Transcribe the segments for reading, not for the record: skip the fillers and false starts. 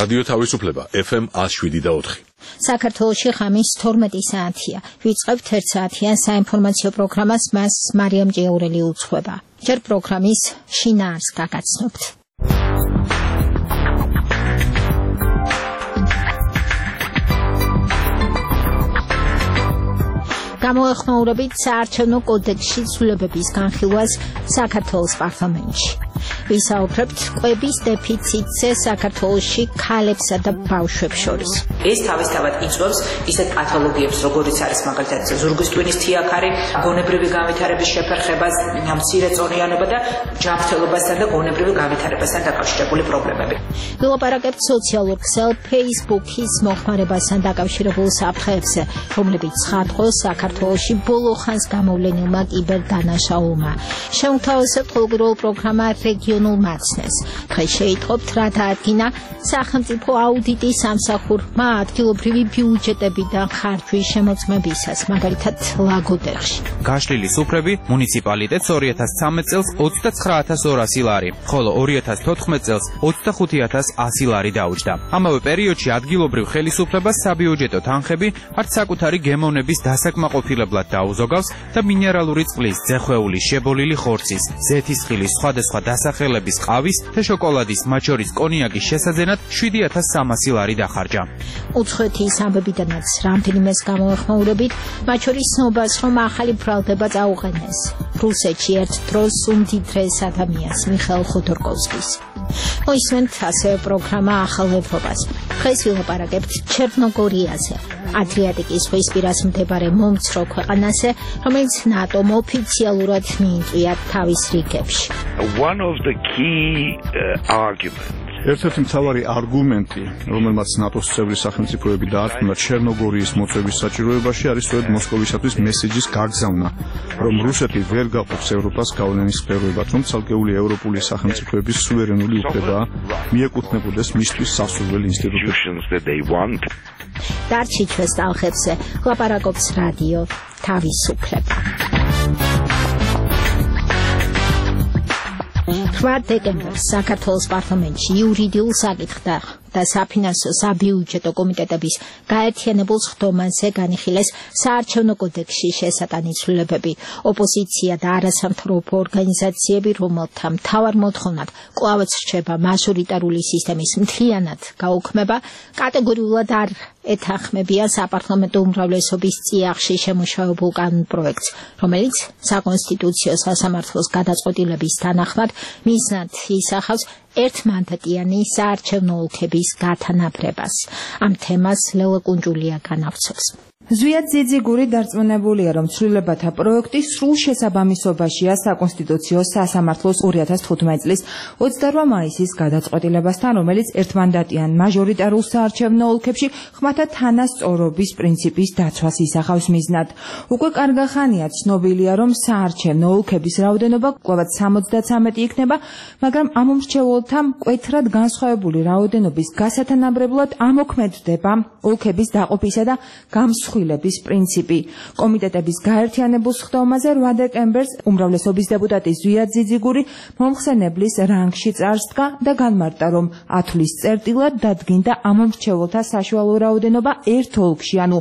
რადიო თავისუფლება FM 107.4. საქართველოში ღამის 12 საათია. ვიწყებთ 1 საათიან საინფორმაციო პროგრამას, მას მარიამ ჭიაურელი უძღვება. ჯერ პროგრამის შინაარს გაგაცნობთ. გამოეხმაურებით საარჩევნო კოდექსში ცვლილებების განხილვას საქართველოს პარლამენტში. ვისაუბრებთ კვების დეფიციტზე საქართველოში ქალებსა და ბავშვებს შორის. ეს თავისთავად იწვევს ისეთ პათოლოგიებს, როგორიც არის მაგალითად ზურგის ტვინის თიაქარი, გონებრივი განვითარების შეფერხებას, მცირეწონიანობა და ჯანმრთელობასთან და გონებრივი განვითარებასთან დაკავშირებული პრობლემები. ვილაპარაკებთ სოციალურ ქსელ Facebook-ის მოხმარებასთან დაკავშირებულ საფრთხეებზე, რომლებიც ცხადყოს საქართველოში ბოლო ხანს გამოვლენილმა კიბერდანაშაულმა. შევთავაზებთ ყოველდღიურ პროგრამა რეგიონულ მაცნეს. დღეს შეიტყობთ, რა დაადგინა სახელმწიფო აუდიტის სამსახურმა ადგილობრივი ბიუჯეტებიდან ხარჯვის შემოწმებისას, მაგალითად ლაგოდეხში. გაშლილი სუფრები მუნიციპალიტეტს 2013 წელს 29200 ლარი, ხოლო 2014 წელს 25100 ლარი დაუჯდა. ამავე პერიოდში ადგილობრივ ხელისუფლებას საბიუჯეტო თანხები არც საკუთარი გემოვნების დასაკმაყოფილებლად დაუზოგავს და მინერალური წყლის, ძეხვეულის, შებოლილი ხორცის, ზეთისხილის სხვადასხვა დასახელების ყავის და შოკოლადის, მათ შორის კონიაკის შესაძენად 7300 ლარი დახარჯა. უცხოეთის ამბებიდანაც რამდენიმეს გამოეხმაურებით, მათ შორის ცნობას, რომ ახალი ბრალდება წაუყენეს. რუსეთში ერთ დროს უმდიდრეს ადამიანს მიხეილ ხოდორკოვსკის. მოისმენთ ასევე პროგრამა ახალ ევროპას. დღეს ვილაპარაკებთ ჩერნოგორიაზე, ადრიატიკის ზღვისპირას მდებარე მომცრო ქვეყანაზე, რომელიც ნატომ ოფიციალურად მიიწვია თავის რიგებში. One of the key arguments ერთ-ერთი მთავარი არგუმენტი, რომელმაც ნატოს წევრი სახელმწიფოები დაარქმევდა ჩერნოგორიის მოწვევის საჭიროებაში, არის სწორედ მოსკოვისათვის მესეჯის გაგზავნა, რომ რუსეთი ვერ გაყოფს ევროპას გავლენის სფეროებად, რომ ცალკეული ევროპული სახელმწიფოების სუვერენული უფლებაა მიეკუთვნებოდეს მისთვის სასურველ ინსტიტუტებს. დარჩით ჩვენს ტალღებზე, ლაპარაკობს რადიო თავისუფლება. 8 დეკემბერს საქართველოს პარლამენტში იურიდიულ საკითხთა და საფინანსო საბიუჯეტო კომიტეტების გაერთიანებულ სხდომაზე განიხილეს საარჩევნო კოდექსში შესატანი ცვლილებები. ოპოზიცია და არასამთავრობო ორგანიზაციები, რომელთა მთავარ მოთხოვნად კვლავაც რჩება მაჟორიტარული სისტემის მთლიანად გაუქმება, კატეგორიულად არ ეთანხმებიან საპარლამენტო უმრავლესობის წიაღში შემუშავებულ კანონპროექტს, რომელიც საკონსტიტუციო სასამართლოს გადაწყვეტილების თანახმად მიზნად ისახავს ერთმანდატიანი საარჩევნო ოლქების გათანაბრებას. ამ თემას ლელა კუნჯულია განავრცობს. ზვიად ძიძიგური დარწმუნებულია, რომ ცვლილებათა პროექტი სრულ შესაბამისობაშია საკონსტიტუციო სასამართლოს 2015 წლის 28 მაისის გადაწყვეტილებასთან, რომელიც ერთმანდატიან მაჟორიტარულ საარჩევნო ოლქებში ხმათა თანასწორობის პრინციპის დაცვას ისახავს მიზნად. უკვე კარგახანია ცნობილია, რომ საარჩევნო ოლქების რაოდენობა კვლავაც 73 იქნება, მაგრამ ამ მრჩეველთა მკვეთრად განსხვავებული რაოდენობის გასათანაბრებლად ამოქმედდება ოლქების დაყოფისა და გამსხვილების პრინციპი. კომიტეტების გაერთიანებულ სხდომაზე 8 დეკემბერს უმრავლესობის დეპუტატი ზვიად ძიძიგური მომხსენებლის რანგში წარსდგა და განმარტა, რომ 10 თვის წერტილად დადგინდა ამ მრჩეველთა საშუალო რაოდენობა ერთ ოლქში, ანუ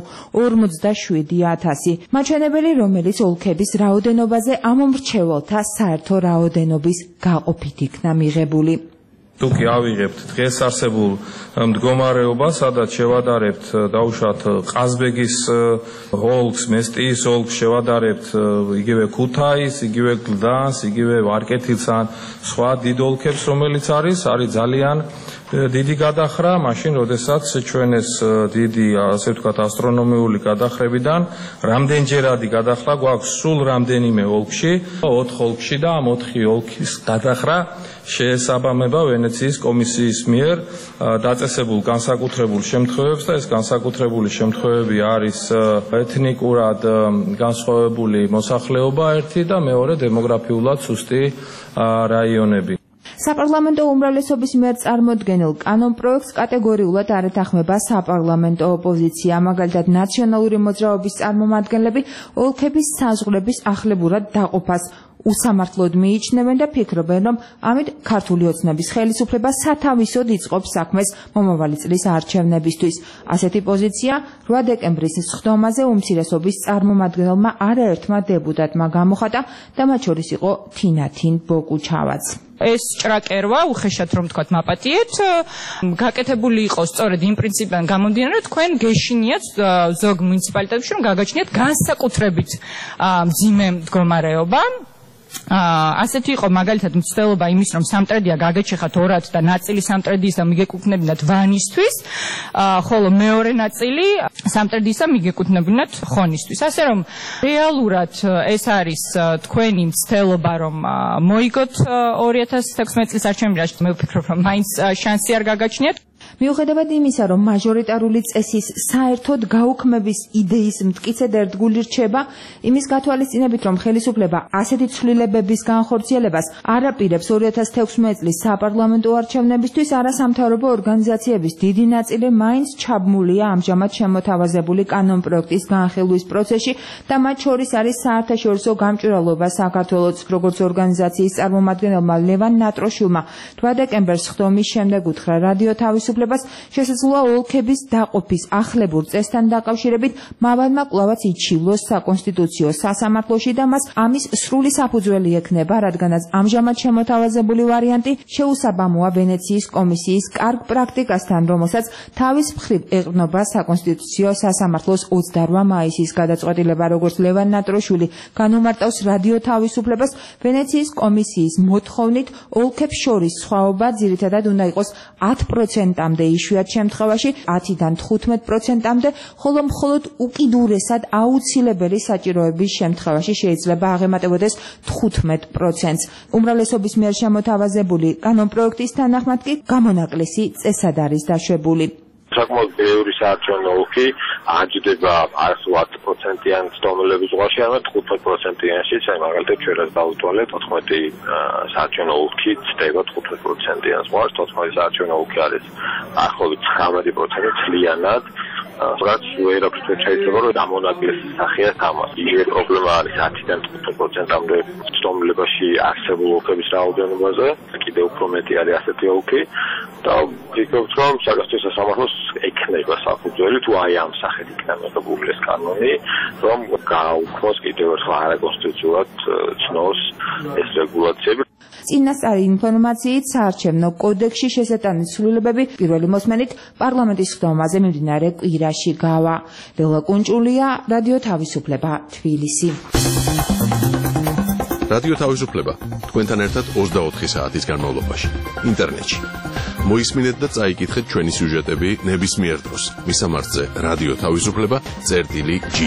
47000. მაჩვენებელი, რომელიც ოლქების რაოდენობაზე ამ მრჩეველთა საერთო რაოდენობის გაყოფით იქნა მიღებული. თუკი ავიღებთ დღეს არსებულ მდგომარეობას, სადაც შევადარებთ დაუშვათ ყაზბეგის ოლქს, მესტიის ოლქს, შევადარებთ იგივე ქუთაის, იგივე გლდანს, იგივე ვარკეთილს ან სხვა დიდ ოლქებს, რომელიც არის ძალიან დიდი გადახრა, მაშინ როდესაც ჩვენ ეს დიდი, ასე ვთქვათ, ასტრონომიული გადახრებიდან რამდენჯერადი გადახრა გვაქვს სულ რამდენიმე ოლქში, 4 ოლქში და ამ 4 ოლქის გადახრა შეესაბამება ვენეციის კომისიის მიერ დაწესებულ განსაკუთრებულ შემთხვევებს და ეს განსაკუთრებული შემთხვევები არის ეთნიკურად განსხვავებული მოსახლეობა ერთი და მეორე დემოგრაფიულად სუსტი რაიონები. საპარლამენტო უმრავლესობის მიერ წარმოდგენილ კანონპროექტს კატეგორიულად არ ეთანხმება საპარლამენტო ოპოზიცია, მაგალითად ნაციონალური მოძრაობის წარმომადგენლები ოლქების საზღვრების ახლებურად დაყოფას უსამართლოდ მიიჩნევენ და ფიქრობენ, რომ ამით ქართული ოცნების ხელისუფლება სათავისოდ იწყობს საქმეს მომავალი წლის არჩევნებისთვის. ასეთი პოზიცია 8 დეკემბრის სხდომაზე უმცირესობის წარმომადგენელმა არაერთმა დეპუტატმა გამოხატა და მათ შორის იყო თინათინ ბოკუჩავაც. ეს ჭრაკერვა უხეშად რომ თქვათ მაპატიეთ გაკეთებული იყო სწორედ იმ პრინციპიდან გამომდინარე რომ თქვენ გეშინიათ ზოგ მუნიციპალიტეტებში რომ გაგაჩნიათ განსაკუთრებით მძიმე მდგომარეობა ასეთი იყო მაგალითად მცდელობა იმის რომ სამტრედია გაგეჩეხათ ორად და ნაწილი სამტრედიის და მიგეკუთვნებინათ ვანისთვის ხოლო მეორე ნაწილი სამტრედისა მიგეკუთვნებინათ ხონისთვის ასე რომ რეალურად ეს არის თქვენი მცდელობა რომ მოიგოთ 2016 წლის არჩევნებში მე ვფიქრობ რომ მაინც შანსი არ გაგაჩნიათ მიუხედავად იმისა, რომ მაჟორიტარული წესის საერთოდ გაუქმების იდეის მტკიცედ ერთგული რჩება, იმის გათვალისწინებით, რომ ხელისუფლება ასეთი ცვლილებების განხორციელებას არ აპირებს 2016 წლის საპარლამენტო არჩევნებისთვის, არასამთავრობო ორგანიზაციების დიდი ნაწილი მაინც ჩაბმულია ამჟამად შემოთავაზებული კანონპროექტის განხილვის პროცესში და მათ შორის არის საერთაშორისო გამჭვირვალობა საქართველოს როგორც ორგანიზაციის წარმომადგენელმა ლევან ნატროშვილმა 8 დეკემბერს ხდომის შემდეგ უთხრა რადიო თავისუფლებას შესაძლოა ოლქების დაყოფის ახლებურ წესთან დაკავშირებით მავალმა კვლავაც იჩივლოს საკონსტიტუციო სასამართლოში და მას ამის სრული საფუძველი ექნება, რადგანაც ამჟამად შემოთავაზებული ვარიანტი შეუსაბამოა ვენეციის კომისიის კარგ პრაქტიკასთან, რომელსაც თავის მხრივ ეყრდნობა საკონსტიტუციო სასამართლოს 28 მაისის გადაწყვეტილება, როგორც ლევან ნატროშვილი განუმარტავს რადიო თავისუფლებას ვენეციის კომისიის მოთხოვნით ოლქებს შორის სხვაობა ძირითადად უნდა იყოს 10%-მდე იშვიათ შემთხვევაში 10-დან 15%-მდე, ხოლო მხოლოდ უკიდურესად აუცილებელი საჭიროების შემთხვევაში შეიძლება აღემატებოდეს 15%-ს. უმრავლესობის მიერ შემოთავაზებული კანონპროექტის თანახმად კი გამონაკლისი წესად არის დაშვებული. საკმაოდ ბევრი საარჩევნო ოლქი აჯდება 10%-იან ცდომილების ზღვაში, ანუ 15%-იანშიც, აი მაგალითად ჩვენ რაც დავუთვალეთ, 14 საარჩევნო ოლქი ცდება 15%-იან ზღვას, 14 საარჩევნო ოლქი არის ახლობით 19% ძალიანად რაც ვერაფრით შეიძლება რომ დამონაკლისის სახეა თამას. იგივე პრობლემა არის 10-დან 15%-მდე ცდომილებაში არსებულ ოლქების რაოდენობაზე, კიდევ უფრო მეტი არის ასეთი ოლქი და ვფიქრობ, რომ საკონსტიტუციო სასამართლოს ექნება საფუძველი თუ აი ამ სახით იქნება მიღებული ეს კანონი, რომ გააუქმოს კიდევ ერთხელ არაკონსტიტუციურად ცნოს ეს რეგულაციები. წინასწარი ინფორმაციით საარჩევნო კოდექსში შესატანილი ცვლილებები პირველი მოსმენით პარლამენტის ხდომაზე მიმდინარე კვირაში გავა. ლელა კუნჭულია, რადიო თავისუფლება, თბილისი. რადიო თავისუფლება თქვენთან ერთად 24 საათის განმავლობაში ინტერნეტში. მოისმინეთ და წაიკითხეთ ჩვენი სიუჟეტები ნებისმიერ დროს. მისამართზე რადიო თავისუფლება.ge.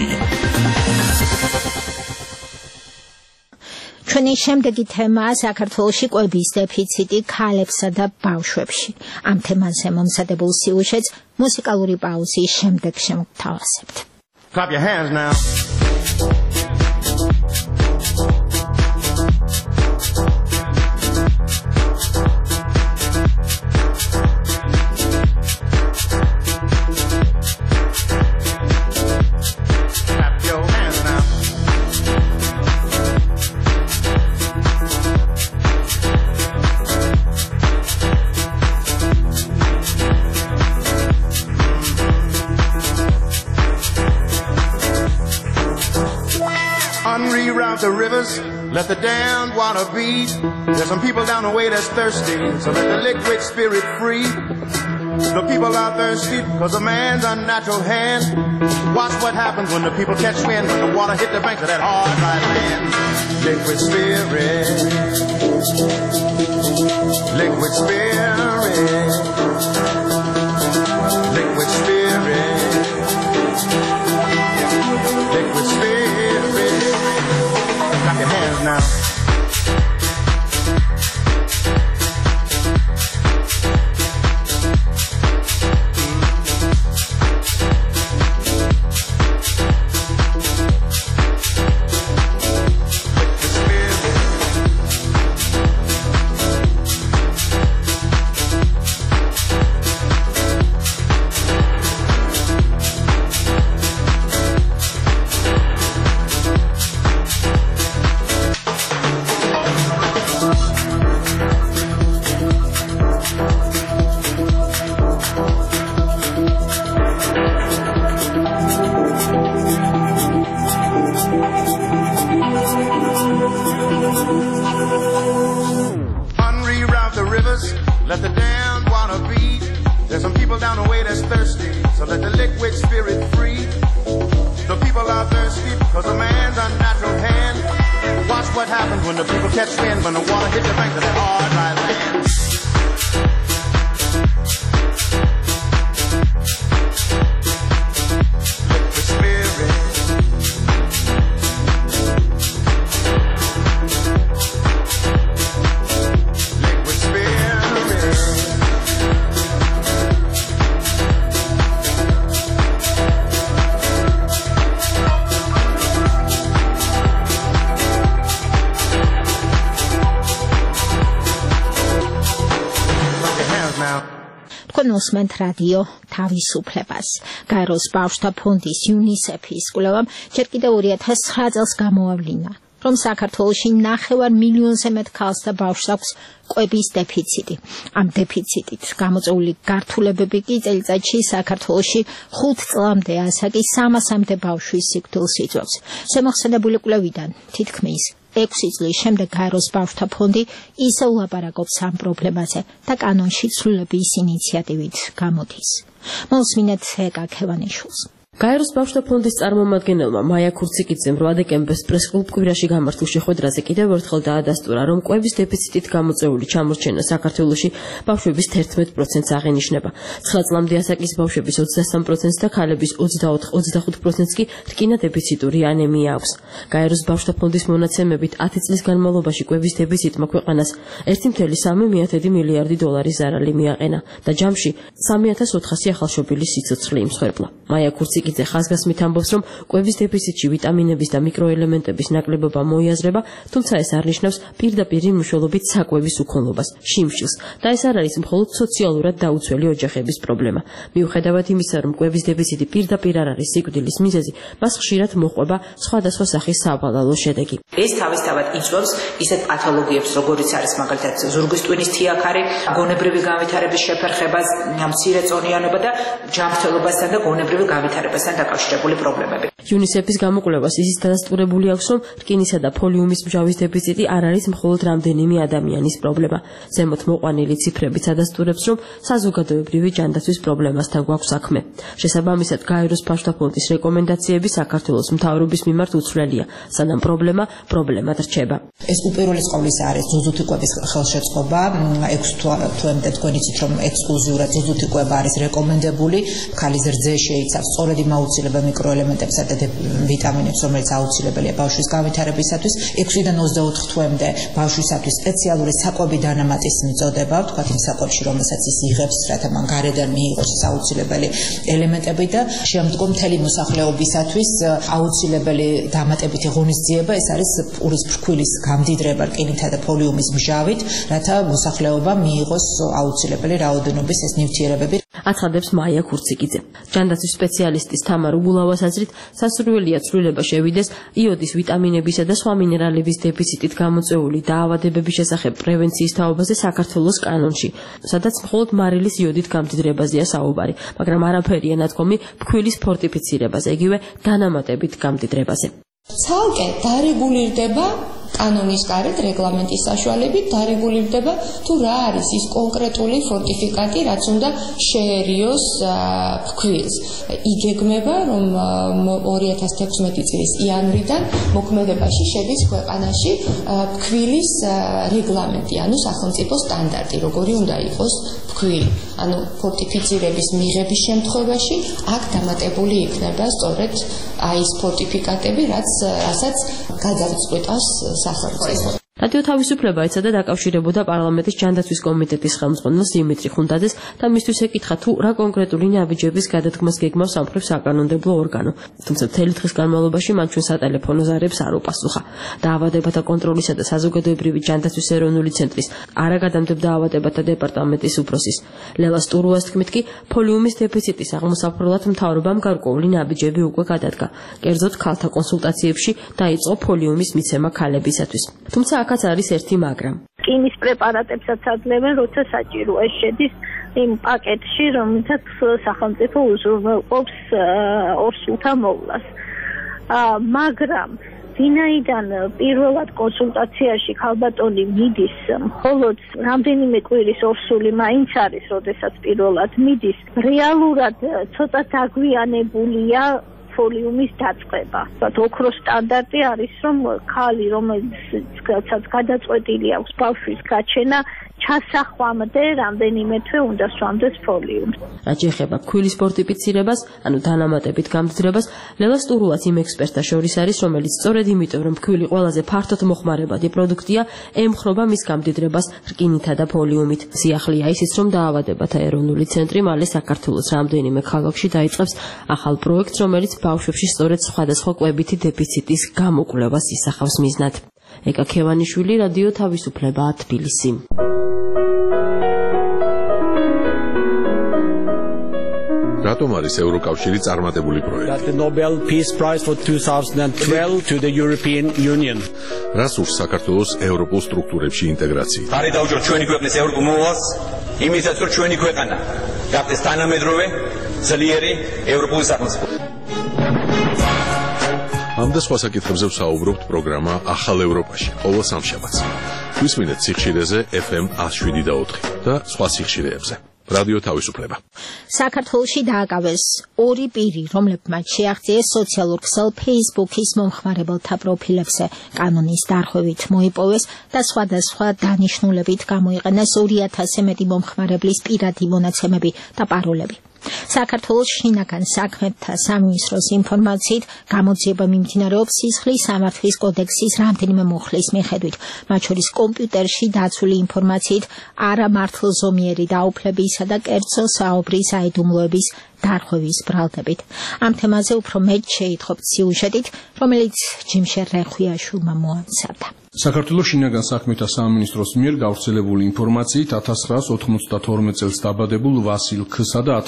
ჩვენი შემდეგი თემაა საქართველოში კვების დეფიციტი ქალებსა და ბავშვებში. ამ თემაზე მომზადებულ სიუჟეტს მუსიკალური პაუზის შემდეგ შემოგთავაზებთ. Clap your hands now. Unreroute the rivers, let the damned water beat. There's some people down the way that's thirsty, so let the liquid spirit free. The people are thirsty because of man's unnatural hand. Watch what happens when the people catch wind, when the water hit the banks of that hard, dry land. Liquid spirit, liquid spirit, liquid spirit, liquid spirit. Clap your hands now. what happens when the people catch wind, when the water hits the banks of that hard, dry land. Liquid spirit. Liquid spirit. თქვენ უსმენთ რადიო თავისუფლებას. გაეროს ბავშვთა ფონდის UNICEF-ის კვლევამ ჯერ კიდევ 2009 წელს გამოავლინა, რომ საქართველოში 9 მილიონზე მეტ ქალს და ბავშვს აქვს კვების დეფიციტი. ამ დეფიციტით გამოწვეული გართულებები კი წელიწადში საქართველოში 5 წლამდე, ასაკი 300-მდე ბავშვის სიკვდილს იწვევს. შემოხსენებული კვლევიდან თითქმის 6 წლის შემდეგ გაეროს ბავშვთა ფონდი ისევ ლაპარაკობს ამ პრობლემაზე და კანონში ცვლილების ინიციატივით გამოდის. მოსმინეთ ეკა ქევანიშვილს. გაეროს ბავშვთა ფონდის წარმომადგენელმა მაია ქურციკიძემ 8 დეკემბერს პრესკლუბ კვირაში გამართულ შეხვედრაზე კიდევ ერთხელ დაადასტურა, რომ კვების დეფიციტით გამოწვეული ჩამორჩენა საქართველოში ბავშვების 11%-ს აღენიშნება. 9 წლამდე ასაკის ბავშვების 23%-ს და ქალების 24-25%-ს კი რკინა დეფიციტური ანემია აქვს. გაეროს ბავშვთა ფონდის მონაცემებით 10 წლის განმავლობაში კვების დეფიციტმა ქვეყანას 1.3 მილიარდი დოლარის ზარალი მიაყენა და ჯამში 3400 ახალშობილი სიცოცხლე იმსხვერპლა. მაია ქურციკიძე ხაზგასმით ამბობს, რომ კვების დეფიციტში ვიტამინების და მიკროელემენტების ნაკლებობა მოიაზრება, თუმცა ეს არ ნიშნავს პირდაპირ მნიშვნელობით საკვების უქონლობას, შიმშილს და ეს არ არის მხოლოდ სოციალურად დაუცველი ოჯახების პრობლემა. მიუხედავად იმისა, რომ კვების დეფიციტი პირდაპირ არ არის სიკვდილის მიზეზი, მას ხშირად მოჰყვება სხვადასხვა სახის სავალალო შედეგი. ეს თავისთავად იწვევს ისეთ პათოლოგიებს, როგორიც არის მაგალითად ზურგის ტვინის თიაქარი, გონებრივი განვითარების შეფერხებას, მცირეწონიანობა და ჯანმრთელობასთან და გონებრივი განვითარებასთან დაკავშირებული პრობლემები. UNICEF-ის გამოკვლევას ისიც დადასტურებული აქვს, რომ რკინისა და ფოლიუმის მჟავის დეფიციტი არ არის მხოლოდ რამდენიმე ადამიანის პრობლემა. ზემოთ მოყვანილი ციფრებიც ადასტურებს, რომ საზოგადოებრივი ჯანდაცვის პრობლემასთან გვაქვს საქმე. შესაბამისად, გაეროს ბავშვთა ფონდის რეკომენდაციები საქართველოს მთავრობის მიმართ უცვლელია, სანამ პრობლემად რჩება. ეს უპირველეს ყოვლისა არის ზუზუთი კვების ხელშეწყობა. 6 თვემდე თქვენ იცით, რომ ექსკლუზიურად ზუზუთი კვება არის რეკომენდებული. ქალის რძე შეიცავს სწორედ იმ აუცილებელ მიკროელემენტებსა და ვიტამინებს, რომელიც აუცილებელია ბავშვის განვითარებისათვის. 6-დან 24 თვემდე ბავშვისათვის სპეციალური საკვები დანამატის მიწოდება, თქვათ იმ საკვებში, რომელსაც ის იღებს, რათა მან გარედან მიიღოს აუცილებელი ელემენტები და შემდგომ მთელი მოსახლეობისათვის აუცილებელი დამატებითი ღონისძიება, ეს არის პურის ფრქვილის გამდიდრება რკინითა და ფოლიუმის მჟავით, რათა მოსახლეობა მიიღოს აუცილებელი რაოდენობის ეს ნივთიერებები. აცხადებს მაია ქურციკიძე. ჯანდაცვის სპეციალისტის თამარ უგულავას აზრით, სასურველია ცვლილება შევიდეს იოდის, ვიტამინებისა და სხვა მინერალების დეფიციტით გამოწვეული დაავადებების შესახებ პრევენციის თაობაზე საქართველოს კანონში, სადაც მხოლოდ მარილის იოდით გამდიდრებაზეა საუბარი, მაგრამ არაფერია ნათქვამი ფქვილის ფორტიფიცირებაზე, იგივე დანამატებით გამდიდრებაზე. ცალკე დარეგულირდება კანონის გარეთ, რეგლამენტის საშუალებით დარეგულირდება თუ რა არის ის კონკრეტული ფორტიფიკატი, რაც უნდა შეერიოს ფქვილს. იგეგმება, რომ 2016 წლის იანვრიდან მოქმედებაში შედის ქვეყანაში ფქვილის რეგლამენტი, ანუ სახელმწიფო სტანდარტი, როგორი უნდა იყოს ფქვილი. ანუ ფორტიფიცირების მიღების შემთხვევაში აქ დამატებული იქნება სწორედ აი ეს ფორტიფიკატები, რასაც გადაწყვეტავს სახელმწიფო. რადიო თავისუფლება ეცადა დაკავშირებოდა პარლამენტის ჯანდაცვის კომიტეტის ხელმძღვანელს დიმიტრი ხუნდაძეს და მისთვის ეკითხა თუ რა კონკრეტული ნაბიჯების გადადგმას გეგმავს სამხედრო საკანონმდებლო ორგანო. თუმცა მთელი დღის განმავლობაში მან ჩვენ სატელეფონო ზარებს არ უპასუხა. დაავადებათა კონტროლისა და საზოგადოებრივი ჯანდაცვის ეროვნული ცენტრის არაგადამტებ დაავადებათა დეპარტამენტის უფროსის ლელა სტურუას თქმით კი ფოლიუმის დეფიციტის აღმოსაფრთხებლად მთავრობამ გარკვეული ნაბიჯები უკვე გადადგა. კერძოდ ქალთა კონსულტაციებში დაიწყო ფოლიუმის მიცემა ქალებისათვის. თუმცა აქაც არის ერთი მაგრამ. რკინის პრეპარატებსაც აძლევენ, როცა საჭიროა, ეს შედის იმ პაკეტში, რომელსაც სახელმწიფო უზრუნველყოფს ორსულთა მოვლას. მაგრამ ვინაიდან პირველად კონსულტაციაში ქალბატონი მიდის, მხოლოდ რამდენიმე კვირის ორსული მაინც არის, როდესაც პირველად მიდის, რეალურად ცოტა დაგვიანებულია ფოლიუმის დაწყება. ოქროს სტანდარტი არის, რომ ქალი, რომელსაც გადაწყვეტილი აქვს ბავშვის გაჩენა, ჩასახვამდე რამდენიმე თვე უნდა სვამდეს ფოლიუმს. რაც ეხება ქვილის ფორტიფიცირებას, ანუ დანამატებით გამდიდრებას, ლელა სტურუაც იმ ექსპერტთა შორის არის, რომელიც სწორედ იმიტომ, რომ ქვილი ყველაზე ფართოდ მოხმარებადი პროდუქტია, ემხრობა მის გამდიდრებას რკინითა და ფოლიუმით. სიახლეა ისიც, რომ დაავადებათა ეროვნული ცენტრი მალე საქართველოს რამდენიმე ქალაქში დაიწყებს ახალ პროექტს, რომელიც ბავშვებში სწორედ სხვადასხვა კვებითი დეფიციტის გამოკვლევას ისახავს მიზნად. ეკა ქევანიშვილი, რადიო თავისუფლება, თბილისი. რატომ არის ევროკავშირი წარმატებული პროექტი? The Nobel Peace Prize for 2012 to the European Union. რას ურს საქართველოს ევროპულ სტრუქტურებში ინტეგრაცია? არის დაუჯეროთ ჩვენი ქვეყნის ევროპულ მოვალს, იმისაც რომ ჩვენი ქვეყანა გახდეს თანამედროვე, ძლიერი ევროპული სახელმწიფო. ამ და სხვა საკითხებზე ვსაუბრობთ პროგრამა ახალ ევროპაში, ყოველ სამშაბათს. გვისმინეთ სიხშირეზე FM 107.4 და სხვა სიხშირეებზე. რადიო თავისუფლება. საქართველოში დააკავეს ორი პირი, რომლებმაც შეაღწიეს სოციალურ ქსელ Facebook-ის მომხმარებელთა პროფილებზე, კანონის დარღვევით მოიპოვეს და სხვადასხვა დანიშნულებით გამოიყენეს 2000-ზე მეტი მომხმარებლის პირადი მონაცემები და პაროლები. საქართველოს შინაგან საქმეთა სამინისტროს ინფორმაციით გამოძიება მიმდინარეობს სისხლის სამართლის კოდექსის რამდენიმე მუხლის მიხედვით, მათ შორის კომპიუტერში დაცული ინფორმაციით არამართლზომიერი დაუფლებისა და კერძო საუბრის აიდუმლოების დარღვევის ბრალდებით. ამ თემაზე უფრო მეტ შეითხოვთ სიუჟეტით, რომელიც ჯიმშერ რეხვიაშვილმა მოამზადა. საქართველოს შინაგან საქმეთა სამინისტროს მიერ გავრცელებული ინფორმაციით 1992 წელს დაბადებულ ვასილ ქ-სა და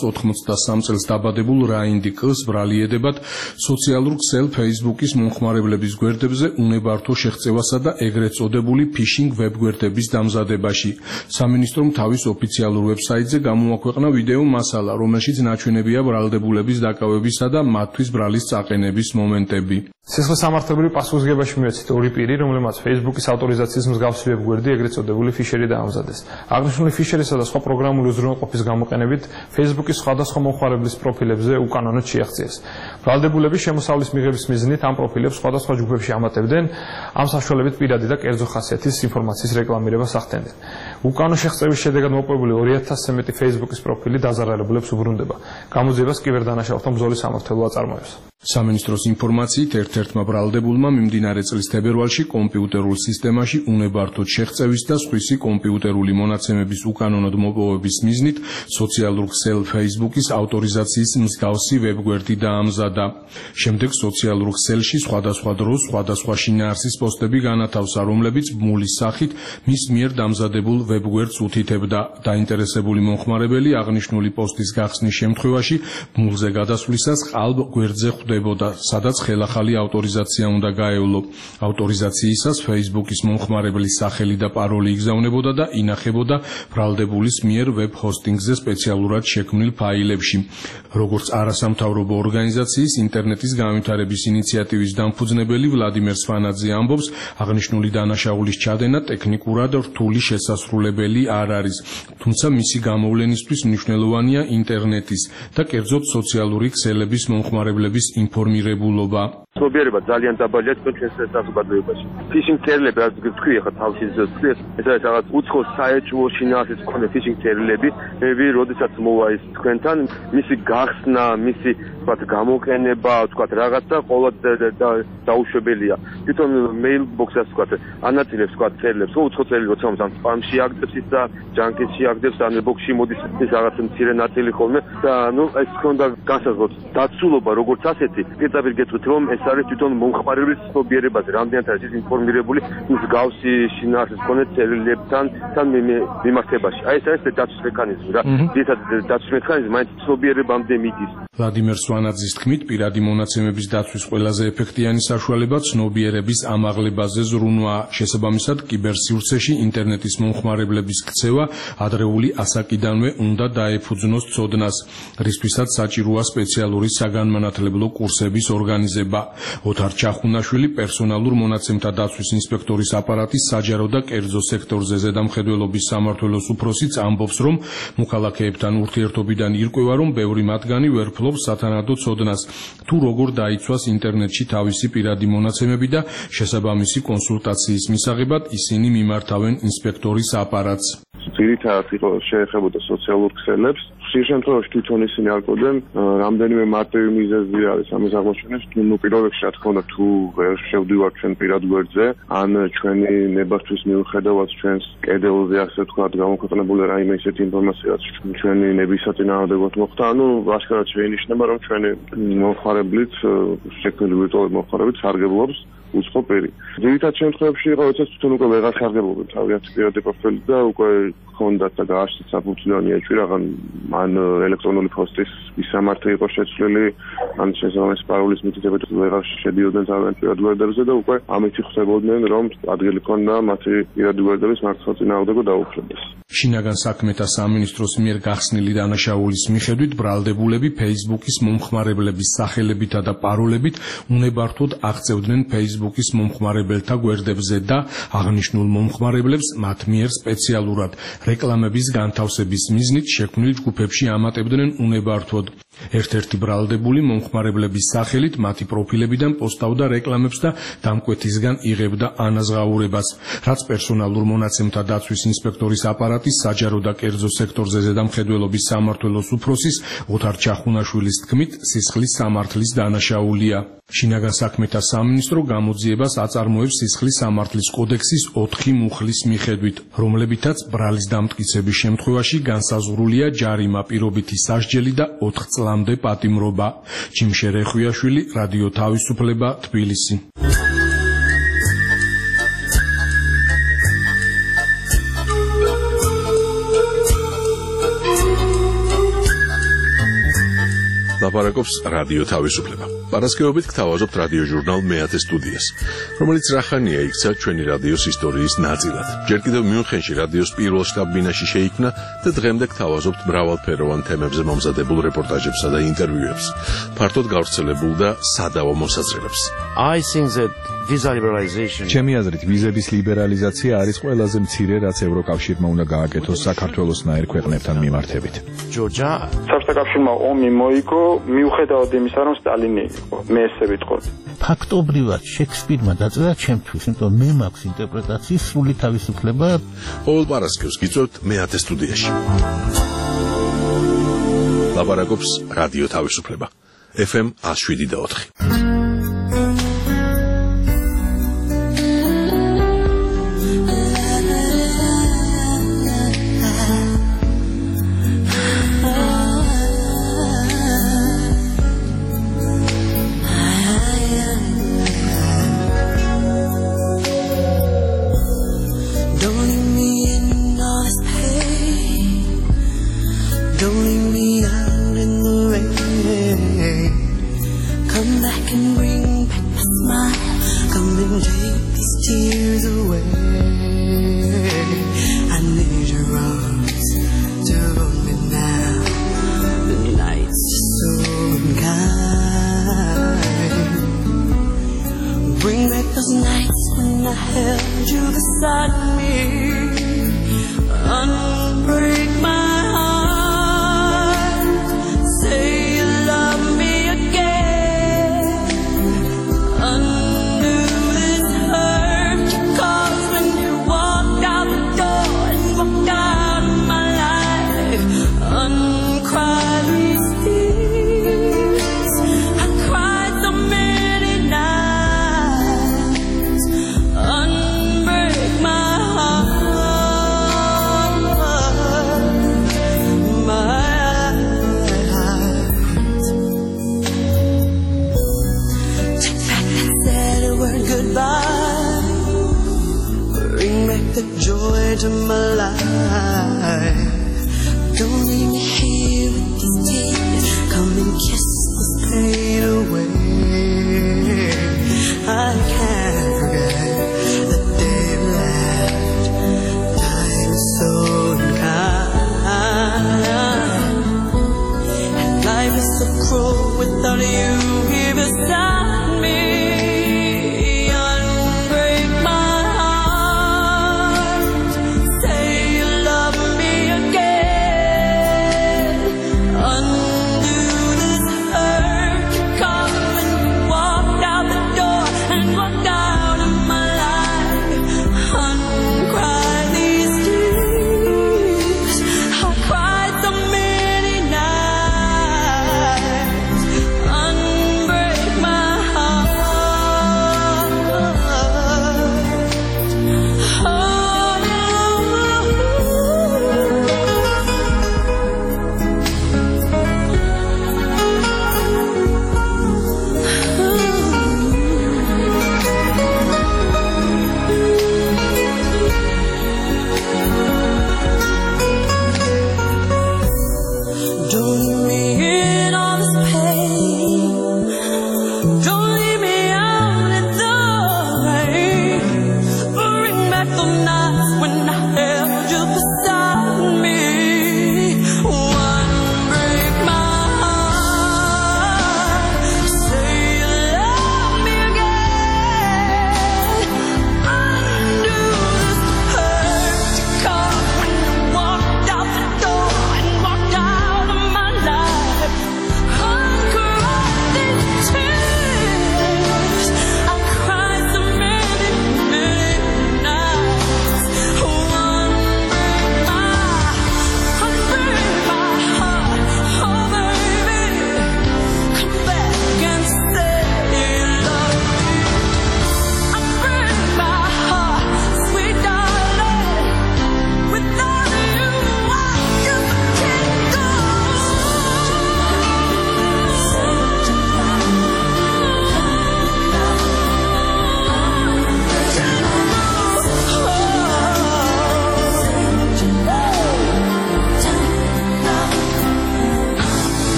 1993 წელს დაბადებულ რაინდი კ-ს ბრალი ედებათ სოციალურ ქსელ Facebook-ის მომხმარებლების გვერდებზე უნებართვო შეღწევასა და ეგრეთ წოდებული ფიშინგ ვებგვერდების დამზადებაში. სამინისტრომ თავის ოფიციალურ ვებსაიტზე გამოაქვეყნა ვიდეო მასალა, რომელშიც ნაჩვენებია ბრალდებულების დაკავებისა და მათთვის ბრალის წაყენების მომენტები. სისხლის სამართლებრივ პასუხისგებაში მიეცით ორი პირი, რომელმაც Facebook-ის ავტორიზაციის მსგავსი ვებგვერდი, ეგრეთ წოდებული ფიშერი დაამზადეს. აღნიშნული ფიშერისა და სხვა პროგრამული უზრუნველყოფის გამოყენებით Facebook-ის სხვადასხვა მომხმარებლის პროფილებზე უკანონოდ შეაღწიეს. ბრალდებულების შემოსავლის მიღების მიზნით ამ პროფილებს სხვადასხვა ჯგუფებში ამატებდნენ, ამ საშუალებით პირადი და კერძო ხასიათის ინფორმაციის რეკლამირებას ახდენდნენ. უკანონო შეღწევის შედეგად მოპოვებული 2000-ზე მეტი Facebook-ის პროფილი დაზარალებულებს უბრუნდება. გამოძიებას კიბერდანაშაულთა ბრძოლის სამმართველო აწარმოებს. სამინისტროს ინფორმაციით ერთ-ერთმა ბრალდებულმა მიმდინარე წლის თებერვალში კომპიუტერულ სისტემაში უნებართვოდ შეღწევის და სხვისი კომპიუტერული მონაცემების უკანონოდ მოპოვების მიზნით სოციალურ ქსელ Facebook-ის ავტორიზაციის მსგავსი ვებგვერდი დაამზადა. შემდეგ სოციალურ ქსელში სხვადასხვა დროს სხვადასხვა შინაარსის პოსტები განათავსა, რომლებიც ბმულის სახით მის მიერ დამზადებულ ვებგვერდს უთითებდა. დაინტერესებული მომხმარებელი აღნიშნული პოსტის გახსნის შემთხვევაში ბმულზე გადასვლისას ყალბ გვერდზე ხვდებოდა, სადაც ხელახალი ავტორიზაცია უნდა გაევლო. ავტორიზაციისას Facebook-ის მომხმარებლის სახელი და პაროლი იგზავნებოდა და ინახებოდა ბრალდებულის მიერ ვებ ჰოსტინგზე სპეციალურად შექმნილ ფაილებში. როგორც არასამთავრობო ორგანიზაციის ინტერნეტის განვითარების ინიციატივის დამფუძნებელი ვლადიმერ სვანაძე ამბობს, აღნიშნული დანაშაულის ჩადენა ტექნიკურად რთული შესასრულებელი არ არის, თუმცა მისი გამოვლენისთვის მნიშვნელოვანია ინტერნეტის და კერძოდ სოციალური ქსელების მომხმარებლების ინფორმირებულობა. ცნობიერება ძალიან დაბალია ჩვენს საზოგადოებაში. ფიშინგ წერილები, რაც გქვი ახლა თავში ზუსტი, ეს არის რაღაც უცხო საეჭვო შინაარსის მქონე ფიშინგ წერილები, მე როდესაც მოვა ის თქვენთან, მისი გახსნა, მისი ვთქვათ გამოყენება, ვთქვათ რაღაცა ყოველ დაუშვებელია. თვითონ მეილბოქსას ვთქვათ, ანაწილებს ვთქვათ წერილებს, უცხო წერილი როცა ამ სპამში აგდებს ის და ჯანკეთში აგდებს, ან ბოქსში მოდის ის რაღაც მცირე ნაწილი ხოლმე და ეს ქონდა განსაზღვროთ დაცულობა როგორც ასეთი, პირდაპირ გეტყვით რომ ეს არის თვითონ მომხმარებლის ცნობიერებაზე, რამდენად არის ინფორმირებული მსგავსი შინაარსის მქონე წერილებთან მიმართებაში. აი ეს არის დაცვის მექანიზმი რა. ძირითადად დაცვის მექანიზმი მაინც ცნობიერებამდე მიდის. ვლადიმერ სვანაძის თქმით, პირადი მონაცემების დაცვის ყველაზე ეფექტიანი საშუალება ცნობიერების ამაღლებაზე ზრუნვაა. შესაბამისად, კიბერსივრცეში ინტერნეტის მომხმარებლების ქცევა ადრეული ასაკიდანვე უნდა დაეფუძნოს ცოდნას, რისთვისაც საჭიროა სპეციალური საგანმანათლებლო კურსების ორგანიზება. ოთარ ჩახუნაშვილი პერსონალურ მონაცემთა დაცვის ინსპექტორის აპარატის საჯარო და კერძო სექტორზე ზედამხედველობის სამმართველოს უფროსიც ამბობს, რომ მოქალაქეებთან ურთიერთობიდან ირკვევა, რომ ბევრი მათგანი ვერ ფლობს სათანადო ცოდნას, თუ როგორ დაიცვას ინტერნეტში თავისი პირადი მონაცემები და შესაბამისი კონსულტაციის მისაღებად ისინი მიმართავენ ინსპექტორის აპარატს. ძირითადად იყო შეეხებოდა სოციალურ ქსელებს. ხშირ შემთხვევაში თვითონ ისინი არკვევდნენ, რამდენიმე მარტივი მიზეზი არის ამის აღმოჩენის. პირველ რიგში, რა თქმა უნდა, თუ ვერ შევდივართ ჩვენ პირად გვერდზე, ან ჩვენი ნებართვის მიუხედავად ჩვენს კედელზე, ასე ვთქვათ, გამოქვეყნებული რაიმე ისეთი ინფორმაცია, რაც ჩვენი ნების საწინააღმდეგოდ მოხდა, ანუ აშკარად შეინიშნება, რომ ჩვენი მომხმარებლიც, შექმნილი ვირტუალური მომხმარებლიც სარგებლობს უცხო პირი. ძირითად შემთხვევებში იყო, როდესაც თვითონ უკვე ვეღარ სარგებლობდნენ თავიანთი პირადი პროფილი და უკვე ჰქონდათ და გააჩნდათ საფუძვლიანი ეჭვი, რაღაც ან ელექტრონული პოსტის მისამართი იყო შეცვლილი, ან შესაბამისი პაროლის მითითებით ვეღარ შედიოდნენ თავიანთი პირადი გვერდებზე და უკვე ამით ხვდებოდნენ, რომ ადგილი ქონდა მათი პირადი გვერდების მართლმსაჯულებლად დაუფლებას. შინაგან საქმეთა სამინისტროს მიერ გახსნილი დანაშაულის მიხედვით ბრალდებულები Facebook-ის მომხმარებლების სახელებითა და პაროლებით უნებართვოდ აღწევდნენ Facebook-ის მომხმარებელთა გვერდებზე და აღნიშნულ მომხმარებლებს მათ მიერ სპეციალურად რეკლამების განთავსების მიზნით შექმნილ ჯგუფებში ამატებდნენ უნებართვოდ. ერთ-ერთი ბრალდებული მომხმარებლების სახელით მათი პროფილებიდან პოსტავდა რეკლამებს და დამკვეთისგან იღებდა ანაზღაურებას, რაც პერსონალურ მონაცემთა დაცვის ინსპექტორის აპარატის საჯარო და კერძო სექტორზე ზედამხედველობის სამმართველოს უფროსის ოთარ ჩახუნაშვილის თქმით, სისხლის სამართლის დანაშაულია. შინაგან საქმეთა სამინისტრო გამოძიებას აწარმოებს სისხლის სამართლის კოდექსის 4 მუხლის მიხედვით, რომლებითაც ბრალის დამტკიცების შემთხვევაში განსაზღვრულია ჯარიმა, პირობითი სასჯელი და 4 წლამდე პატიმრობა. ჯიმშე რეხვიაშვილი, რადიო თავისუფლება, თბილისი. ლაპარაკობს რადიო თავისუფლება. პარასკევობით გთავაზობთ რადიო ჟურნალ მეათე სტუდიას, რომელიც რახანია იქცა ჩვენი რადიოს ისტორიის ნაწილად. ჯერ კიდევ მიუნხენში რადიოს პირველ შტაბ-ბინაში შეიქმნა და დღემდე გთავაზობთ მრავალფეროვან თემებზე მომზადებულ რეპორტაჟებსა და ინტერვიუებს, ფართოდ გავრცელებულ და სადავო მოსაზრებებს. ჩემი აზრით, ვიზების ლიბერალიზაცია არის ყველაზე მცირე, რაც ევროკავშირმა უნდა გააკეთოს საქართველოსნაირ ქვეყნებთან მიმართებით. საბჭოთა კავშირმა ომი მოიგო, მიუხედავად იმისა, რომ სტალინი იყო. მე ესე ვიტყოდი. ფაქტობრივად შექსპირმა დაწერა ჩემთვის, იმიტომ მე მაქვს ინტერპრეტაციის სრული თავისუფლება. ყოველ პარასკევს გიწევთ მეათე სტუდიაში. ლაპარაკობს რადიო თავისუფლება. FM 107.4. To my life, don't leave me here with these tears. Come and kiss this pain away. I can't forget the day you left. Time is so unkind, and life is so cruel without you here beside me.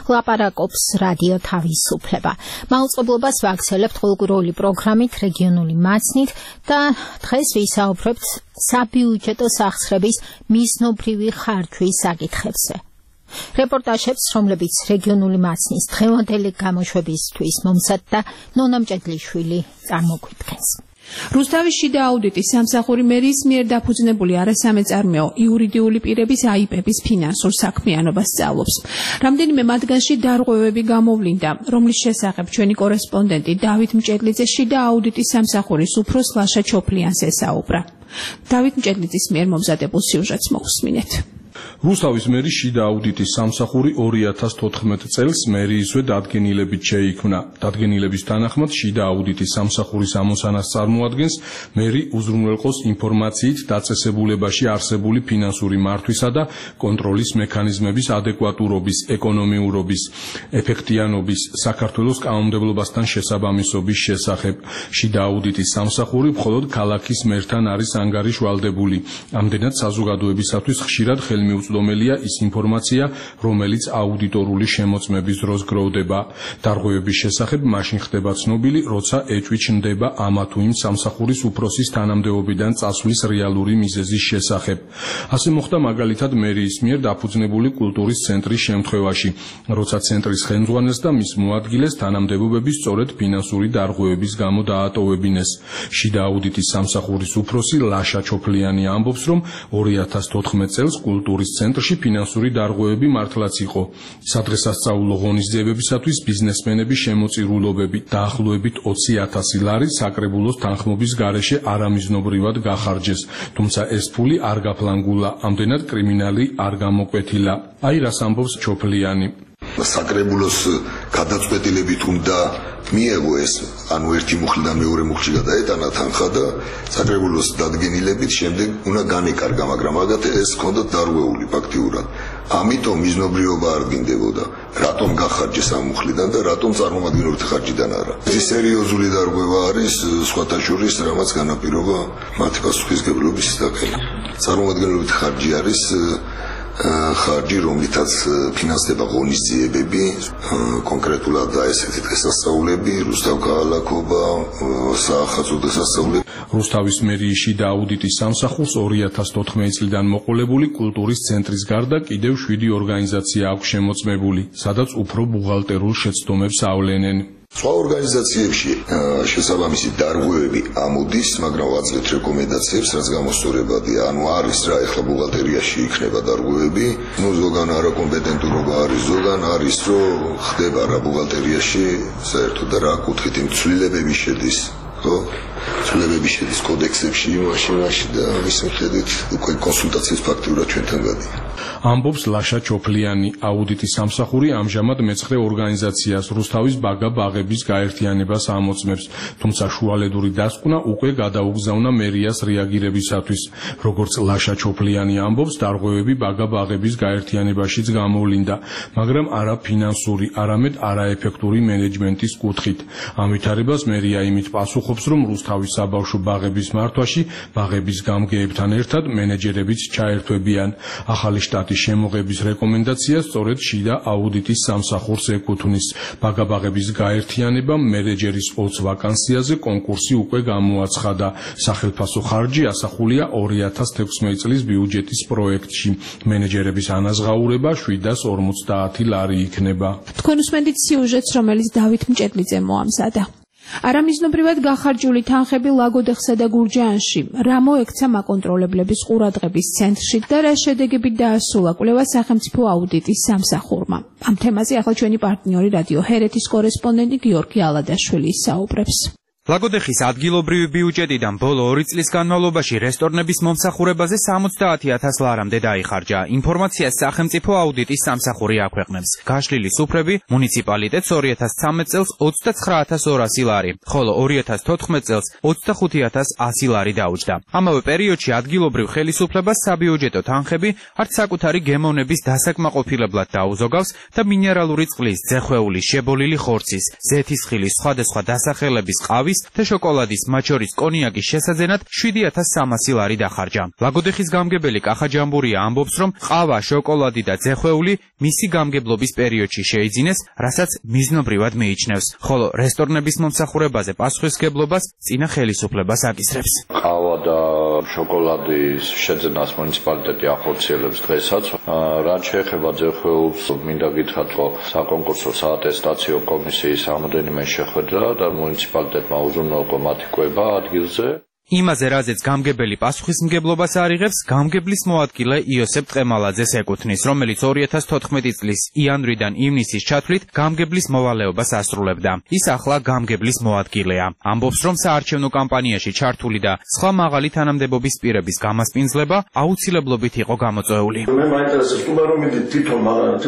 ლაპარაკობს რადიო თავისუფლება. მაუწყებლობას ვაქცელებთ ყოველკვირეული პროგრამით რეგიონული მაცნით და დღეს ვისაუბრებთ საბიუჯეტო სახსრების მიზნობრივი ხარჯვის საკითხებზე. რეპორტაჟებს, რომლებიც რეგიონული მაცნის დღევანდელი გამოშვებისთვის მომზადდა ნონა მჭედლიშვილი წარმოგვიდგენს. რუსთავის შიდა აუდიტის სამსახური მერიის მიერ დაფუძნებული არასამეწარმეო იურიდიული პირების აიპების ფინანსურ საქმიანობას სწავლობს. რამდენიმე მათგანში დარღვევები გამოვლინდა, რომლის შესახებ ჩვენი კორესპონდენტი დავით მჭედლიძე შიდა აუდიტის სამსახურის უფროს ლაშა ჩოფლიანს ესაუბრა. დავით მჭედლიძის მიერ მომზადებულ სიუჟეტს მოусმინეთ. რუსთავის მერის შიდა აუდიტის სამსახური 2014 წელს მერიისვე დადგენილებით შეიქმნა. დადგენილების თანახმად შიდა აუდიტის სამსახურის ამოცანას წარმოადგენს მერი უზრუნველყოს ინფორმაციით დაწესებულებაში არსებული ფინანსური მართვისა და კონტროლის მექანიზმების ადეკვატურობის, ეკონომიურობის, ეფექტიანობის, საქართველოს კანონმდებლობასთან შესაბამისობის შესახებ. შიდა აუდიტის სამსახური მხოლოდ ქალაქის მერთან არის ანგარიშვალდებული. ამდენად საზოგადოებისათვის ხშირად ხელმიუწვდომელია ის ინფორმაცია, რომელიც აუდიტორული შემოწმების დროს გროვდება. დარღვევების შესახებ მაშინ ხდება ცნობილი, როცა ეჭვი-ჩნდება ამა თუ იმ სამსახურის უფროსის თანამდებობიდან წასვლის რეალური მიზეზის შესახებ. ასე მოხდა მაგალითად მერიის მიერ დაფუძნებული კულტურის ცენტრის შემთხვევაში, როცა ცენტრის ხელმძღვანელს და მის მოადგილეს თანამდებობები სწორედ ფინანსური დარღვევების გამო დაატოვებინეს. შიდა აუდიტის სამსახურის უფროსი ლაშა ჩოფლიანი ამბობს, რომ 2014 წელს კულტურის ცენტრში ფინანსური დარღვევები მართლაც იყო. სადღესასწაულო ღონისძიებებისათვის ბიზნესმენების შემოწირულობები დაახლოებით 20,000 ლარი საკრებულოს თანხმობის გარეშე არამიზნობრივად გახარჯეს, თუმცა ეს ფული არ გაფლანგულა, ამდენად კრიმინალი არ გამოკვეთილა. აი რას ამბობს ჩოფლიანი. საკრებულოს გადაწყვეტილებით უნდა მიეღო ეს, ანუ ერთი მუხლიდან მეორე მუხლში გადაეტანა თანხა და საკრებულოს დადგენილებით შემდეგ უნდა განეკარგა, მაგრამ მაგათ ეს ჰქონდა დარღვეული ფაქტიურად. ამიტომ მიზნობრიობა არ გინდებოდა. რატომ გახარჯეს ამ მუხლიდან და რატომ წარმომადგენლობითი ხარჯიდან არა. ეს სერიოზული დარღვევა არის, სხვათა შორის, რამაც განაპირობა მათი პასუხისმგებლობის დაყენა. წარმომადგენლობითი ხარჯი არის ხარჯი, რომლითაც ფინანსდება ღონისძიებები, კონკრეტულად და ესეთი დღესასწაულები, რუსთავ ქალაქობა, საახალწლო დღესასწაულები. რუსთავის მერიის შიდა აუდიტის სამსახურს 2014 წლიდან მოყოლებული კულტურის ცენტრის გარდა კიდევ 7 ორგანიზაცია აქვს შემოწმებული, სადაც უფრო ბუღალტერულ შეცდომებს ავლენენ. სხვა ორგანიზაციებში შესაბამისი დარღვევები ამოდის, მაგრამ ვაძლევთ რეკომენდაციებს, რაც გამოსწორებადია. ანუ არის რა, ეხლა ბუღალტერიაში იქნება დარღვევები, ზოგან არაკომპეტენტურობა არის, ზოგან არის, რომ ხდება რა ბუღალტერიაში, საერთოდ და რა კუთხით იმ ცვლილებები შედის, ხო? ცვლილებები შედის კოდექსებში, მაშინაში და ის მიხედვით უკვე კონსულტაციის ფაქტიურად ჩვენთან გადია. ამბობს ლაშა ჩოფლიანი. აუდიტის სამსახური ამჟამად მეცხრე ორგანიზაციას რუსთავის ბაგა-ბაღების გაერთიანებას ამოწმებს, თუმცა შუალედური დასკვნა უკვე გადაუგზავნა მერიას რეაგირებისათვის. როგორც ლაშა ჩოფლიანი ამბობს, დარღვევები ბაგა-ბაღების გაერთიანებაშიც გამოვლინდა, მაგრამ არა ფინანსური, არამედ არაეფექტური მენეჯმენტის კუთხით. ამ ვითარებას მერია იმით პასუხობს, რომ რუსთავის საბავშვო ბაღების მართვაში ბაღების გამგეებთან ერთად მენეჯერებიც ჩაერთვებიან. ახალი შტატის შემოღების რეკომენდაცია სწორედ შიდა აუდიტის სამსახურს ეკუთვნის. ბაგა-ბაღების გაერთიანებამ მენეჯერის 20 ვაკანსიაზე კონკურსი უკვე გამოაცხადა. სახელმწიფო ხარჯი ასახულია 2016 წლის ბიუჯეტის პროექტში. მენეჯერების ანაზღაურება 750 ლარი იქნება. თქვენ უსმენთ სიუჟეტს, რომელიც დავით მჭედლიძემ მოამზადა. არამიზნობრივად გახარჯული თანხები ლაგოდეხსა და გურჯაანში. რა მოექცა მაკონტროლებლების ყურადღების ცენტრში და რა შედეგებით დაასრულა კვლევა სახელმწიფო აუდიტის სამსახურმა. ამ თემაზე ახლა ჩვენი პარტნიორი რადიო ჰერეთის კორესპონდენტი გიორგი ალადაშვილი ისაუბრებს. ლაგოდეხის ადგილობრივი ბიუჯეტიდან ბოლო 2 წლის განმავლობაში რესტორნების მომსახურებაზე 70,000 ლარამდე დაიხარჯა. ინფორმაციას სახელმწიფო აუდიტის სამსახური აქვეყნებს. გაშლილი სუფრები მუნიციპალიტეტს 2013 წელს 29,200 ლარი, ხოლო 2014 წელს 25,100 ლარი დაუჯდა. ამავე პერიოდში ადგილობრივ ხელისუფლებას საბიუჯეტო თანხები არც საკუთარი გემოვნების დასაკმაყოფილებლად დაუზოგავს და მინერალური წყლის, ძეხვეულის, შებოლილი ხორცის, ზეთისხილის სხვადასხვა დასახელების ყავის მადნის და შოკოლადის, მათ შორის კონიაკის შესაძენად 7300 ლარი დახარჯა. ლაგოდეხის გამგებელი კახა ჯამბურია ამბობს, რომ ყავა, შოკოლადი და ძეხვეული მისი გამგებლობის პერიოდში შეიძინეს, რასაც მიზნობრივად მიიჩნევს, ხოლო რესტორნების მომსახურებაზე პასუხისმგებლობას წინა ხელისუფლებას აკისრებს. ყავა და შოკოლადის შეძენას მუნიციპალიტეტი ახორციელებს დღესაც. რაც შეეხება ძეხვეულს, მინდა გითხრათ, რომ საკონკურსო საატესტაციო კომისიის რამოდენიმე შეხვედრა და მუნიციპალიტეტმა უზრუნველყო მათი კვება ადგილზე. იმაზე, რაზეც გამგებელი პასუხისმგებლობას არიღებს, გამგებლის მოადგილე იოსებ ტყემალაძეს ეკუთვნის, რომელიც 2014 წლის იანვრიდან ივნისის ჩათვლით გამგებლის მოვალეობას ასრულებდა. ის ახლა გამგებლის მოადგილეა. ამბობს, რომ საარჩევნო კამპანიაში ჩართული და სხვა მაღალი თანამდებობის პირების გამასპინძლება აუცილებლობით იყო გამოწვეული. მე მაინტერესებს თუმცა მიდი თვითონ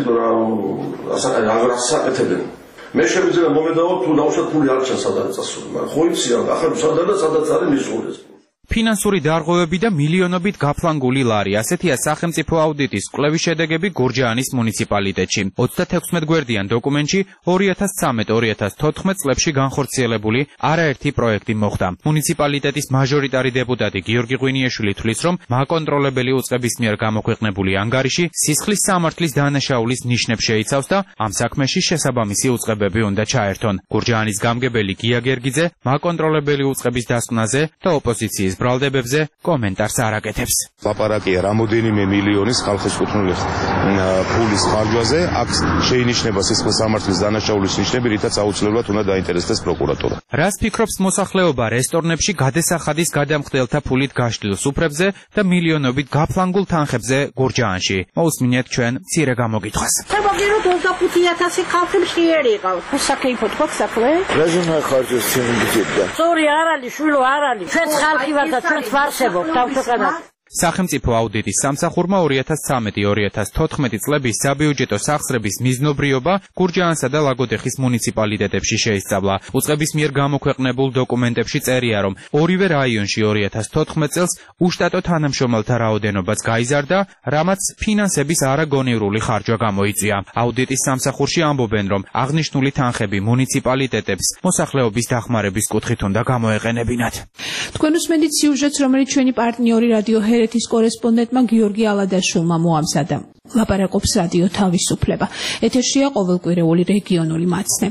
ასაკეთებენ. მე შემიძლია მომედავალ თუ დავუშვათ ფული არ ჩანს სადაც წასული, მაგრამ ხო იცი რა, ახლა სადაც არის მისული. ფინანსური დარღვევები და მილიონობით გაფლანგული ლარი. ასეთია სახელმწიფო აუდიტის კვლევის შედეგები გურჯაანის მუნიციპალიტეტში. 36 გვერდიან დოკუმენტში 2013-2014 წლებში განხორციელებული არაერთი პროექტი მოხდა. მუნიციპალიტეტის მაჟორიტარი დეპუტატი გიორგი ღვინიაშვილი თვლის, რომ მაკონტროლებელი უწყების მიერ გამოქვეყნებული ანგარიში სისხლის სამართლის დანაშაულის ნიშნებს შეიცავს და ამ საქმეში შესაბამისი უწყებები უნდა ჩაერთონ. გურჯაანის გამგებელი გია გერგიძე მაკონტროლებელი უწყების დასკვნაზე და ოპოზიციის ბრალდებებზე კომენტარს არ აკეთებს. ლაპარაკია რამოდენიმე მილიონის ხალხის კუთვნილების ფულის ხარჯვაზე, აქ შეინიშნება სისხლის სამართლის დანაშაულის ნიშნები, რითაც აუცილებლად უნდა დაინტერესდეს პროკურატურა. რას ფიქრობს მოსახლეობა რესტორნებში გადასახადის გადამხდელთა ფულით გაშლილ სუფრებზე და მილიონობით გაფლანგულ თანხებზე გურჯაანში? მოусმინეთ ჩვენ მცირე გამოგითხვას. შევაგირო 25,000 ხალხი მშიერი იყავს. საკეიფოდ ხო საქმე? რეზონა ხარჯის სიმბიძიდა. სორი არ არის, შვილო არ არის. ჩვენ ხალხი ვართ და ჩვენ ვარსებობთ თავშეკანა. სახელმწიფო აუდიტის სამსახურმა 2013-2014 წლების საბიუჯეტო სახსრების მიზნობრიობა გურჯაანსა და ლაგოდეხის მუნიციპალიტეტებში შეისწავლა. უწყების მიერ გამოქვეყნებულ დოკუმენტებში წერია, რომ ორივე რაიონში 2014 წელს უშტატო თანამშრომელთა რაოდენობაც გაიზარდა, რამაც ფინანსების არაგონივრული ხარჯვა გამოიწვია. აუდიტის სამსახურში ამბობენ, რომ აღნიშნული თანხები მუნიციპალიტეტებს მოსახლეობის დახმარების კუთხით უნდა გამოეყენებინათ. თქვენ უსმენთ სიუჟეტს, რომელიც ჩვენი პარტნიორი რადიო ჰერეთის კორესპონდენტმა გიორგი ალადაშვილმა მოამზადა. ლაპარაკობს რადიო თავისუფლება. ეთერშია ყოველკვირეული რეგიონული მაცნე.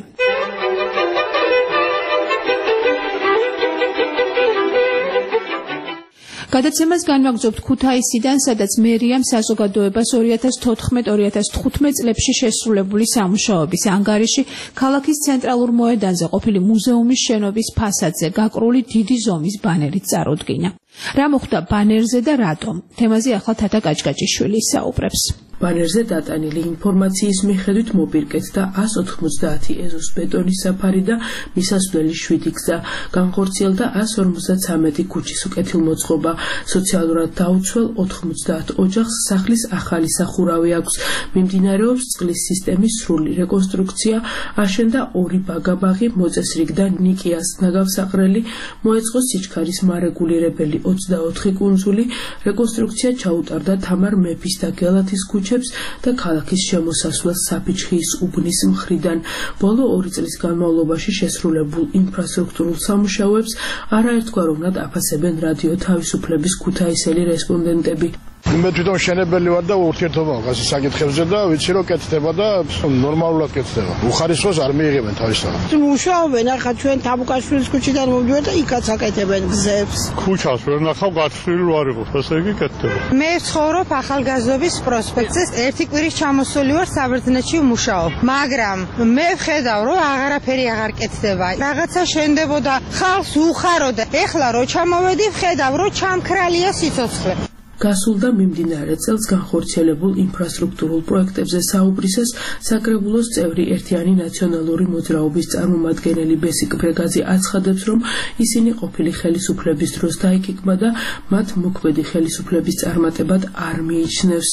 გადაცემას განვაგრძობთ ქუთაისიდან, სადაც მერიამ საზოგადოებას 2014-2015 წლებში შესრულებული სამუშაოების ანგარიში ქალაქის ცენტრალურ მოედანზე ყოფილი მუზეუმის შენობის ფასადზე გაკრული დიდი ზომის ბანერით წარუდგინა. რა მოხდა ბანერზე და რატომ? თემაზე ახლა თათა კაჭკაჭიშვილი ისაუბრებს. ბანერზე დატანილი ინფორმაციის მიხედვით მოპირკეთ და 190 ეზოს ბეტონის საფარი და მისასვლელი 7 გზა, განხორციელდა 153 ქუჩის უკეთილმოწყობა, სოციალურად დაუცველ 90 ოჯახს სახლის ახალი სახურავი აქვს, მიმდინარეობს წყლის სისტემის სრული რეკონსტრუქცია, აშენდა 2 ბაგაბაღი, მოწესრიგდა ნიკიას ნაგავსაყრელი, მოეწყო სიჩქარის მარეგულირებელი 24 კუნძული, რეკონსტრუქცია ჩაუტარდა თამარ მეფის და გელათის ქუჩებს და ქალაქის შემოსასვლელს საფიჩხის უბნის მხრიდან. ბოლო 2 წლის განმავლობაში შესრულებულ ინფრასტრუქტურულ სამუშაოებს არაერთგვაროვნად აფასებენ რადიო თავისუფლების ქუთაისელი რესპონდენტები. მე თვითონ შენებელი ვარ და ურთიერთობა მაგას საკითხებზე და ვიცი რომ კეთდება და ნორმალურად კეთდება. უხარისხოს არ მიიღებენ თავისთავად. მუშაობენ ახლა ჩვენ თაბუკაშვილის ქუჩიდან მოვიდივართ და იქაც აკეთებენ გზებს. ქუჩას ვერ ნახავ გათვლილი არ იყოს, ასე იგი კეთდება. მე ცხოვრობ ახალგაზრდობის პროსპექტზე, ერთი კვირის ჩამოსული ვარ საბერძნეთში ვმუშაობ, მაგრამ მე ვხედავ რომ აღარაფერი აღარ კეთდება. რაღაცა შენდებოდა, ხალხს უხაროდა. ეხლა რო ჩამოვედი ვხედავ რომ ჩამქრალია სიცოცხლე. გასულ და მიმდინარე წელს განხორციელებულ ინფრასტრუქტურულ პროექტებზე საუბრისას საკრებულოს წევრი ერთიანი ნაციონალური მოძრაობის წარმომადგენელი ბესიკ ბრეგაძე აცხადებს, რომ ისინი ყოფილი ხელისუფლების დროს დაიკიკმა და მათ მოქმედი ხელისუფლების წარმატებად არ მიიჩნევს.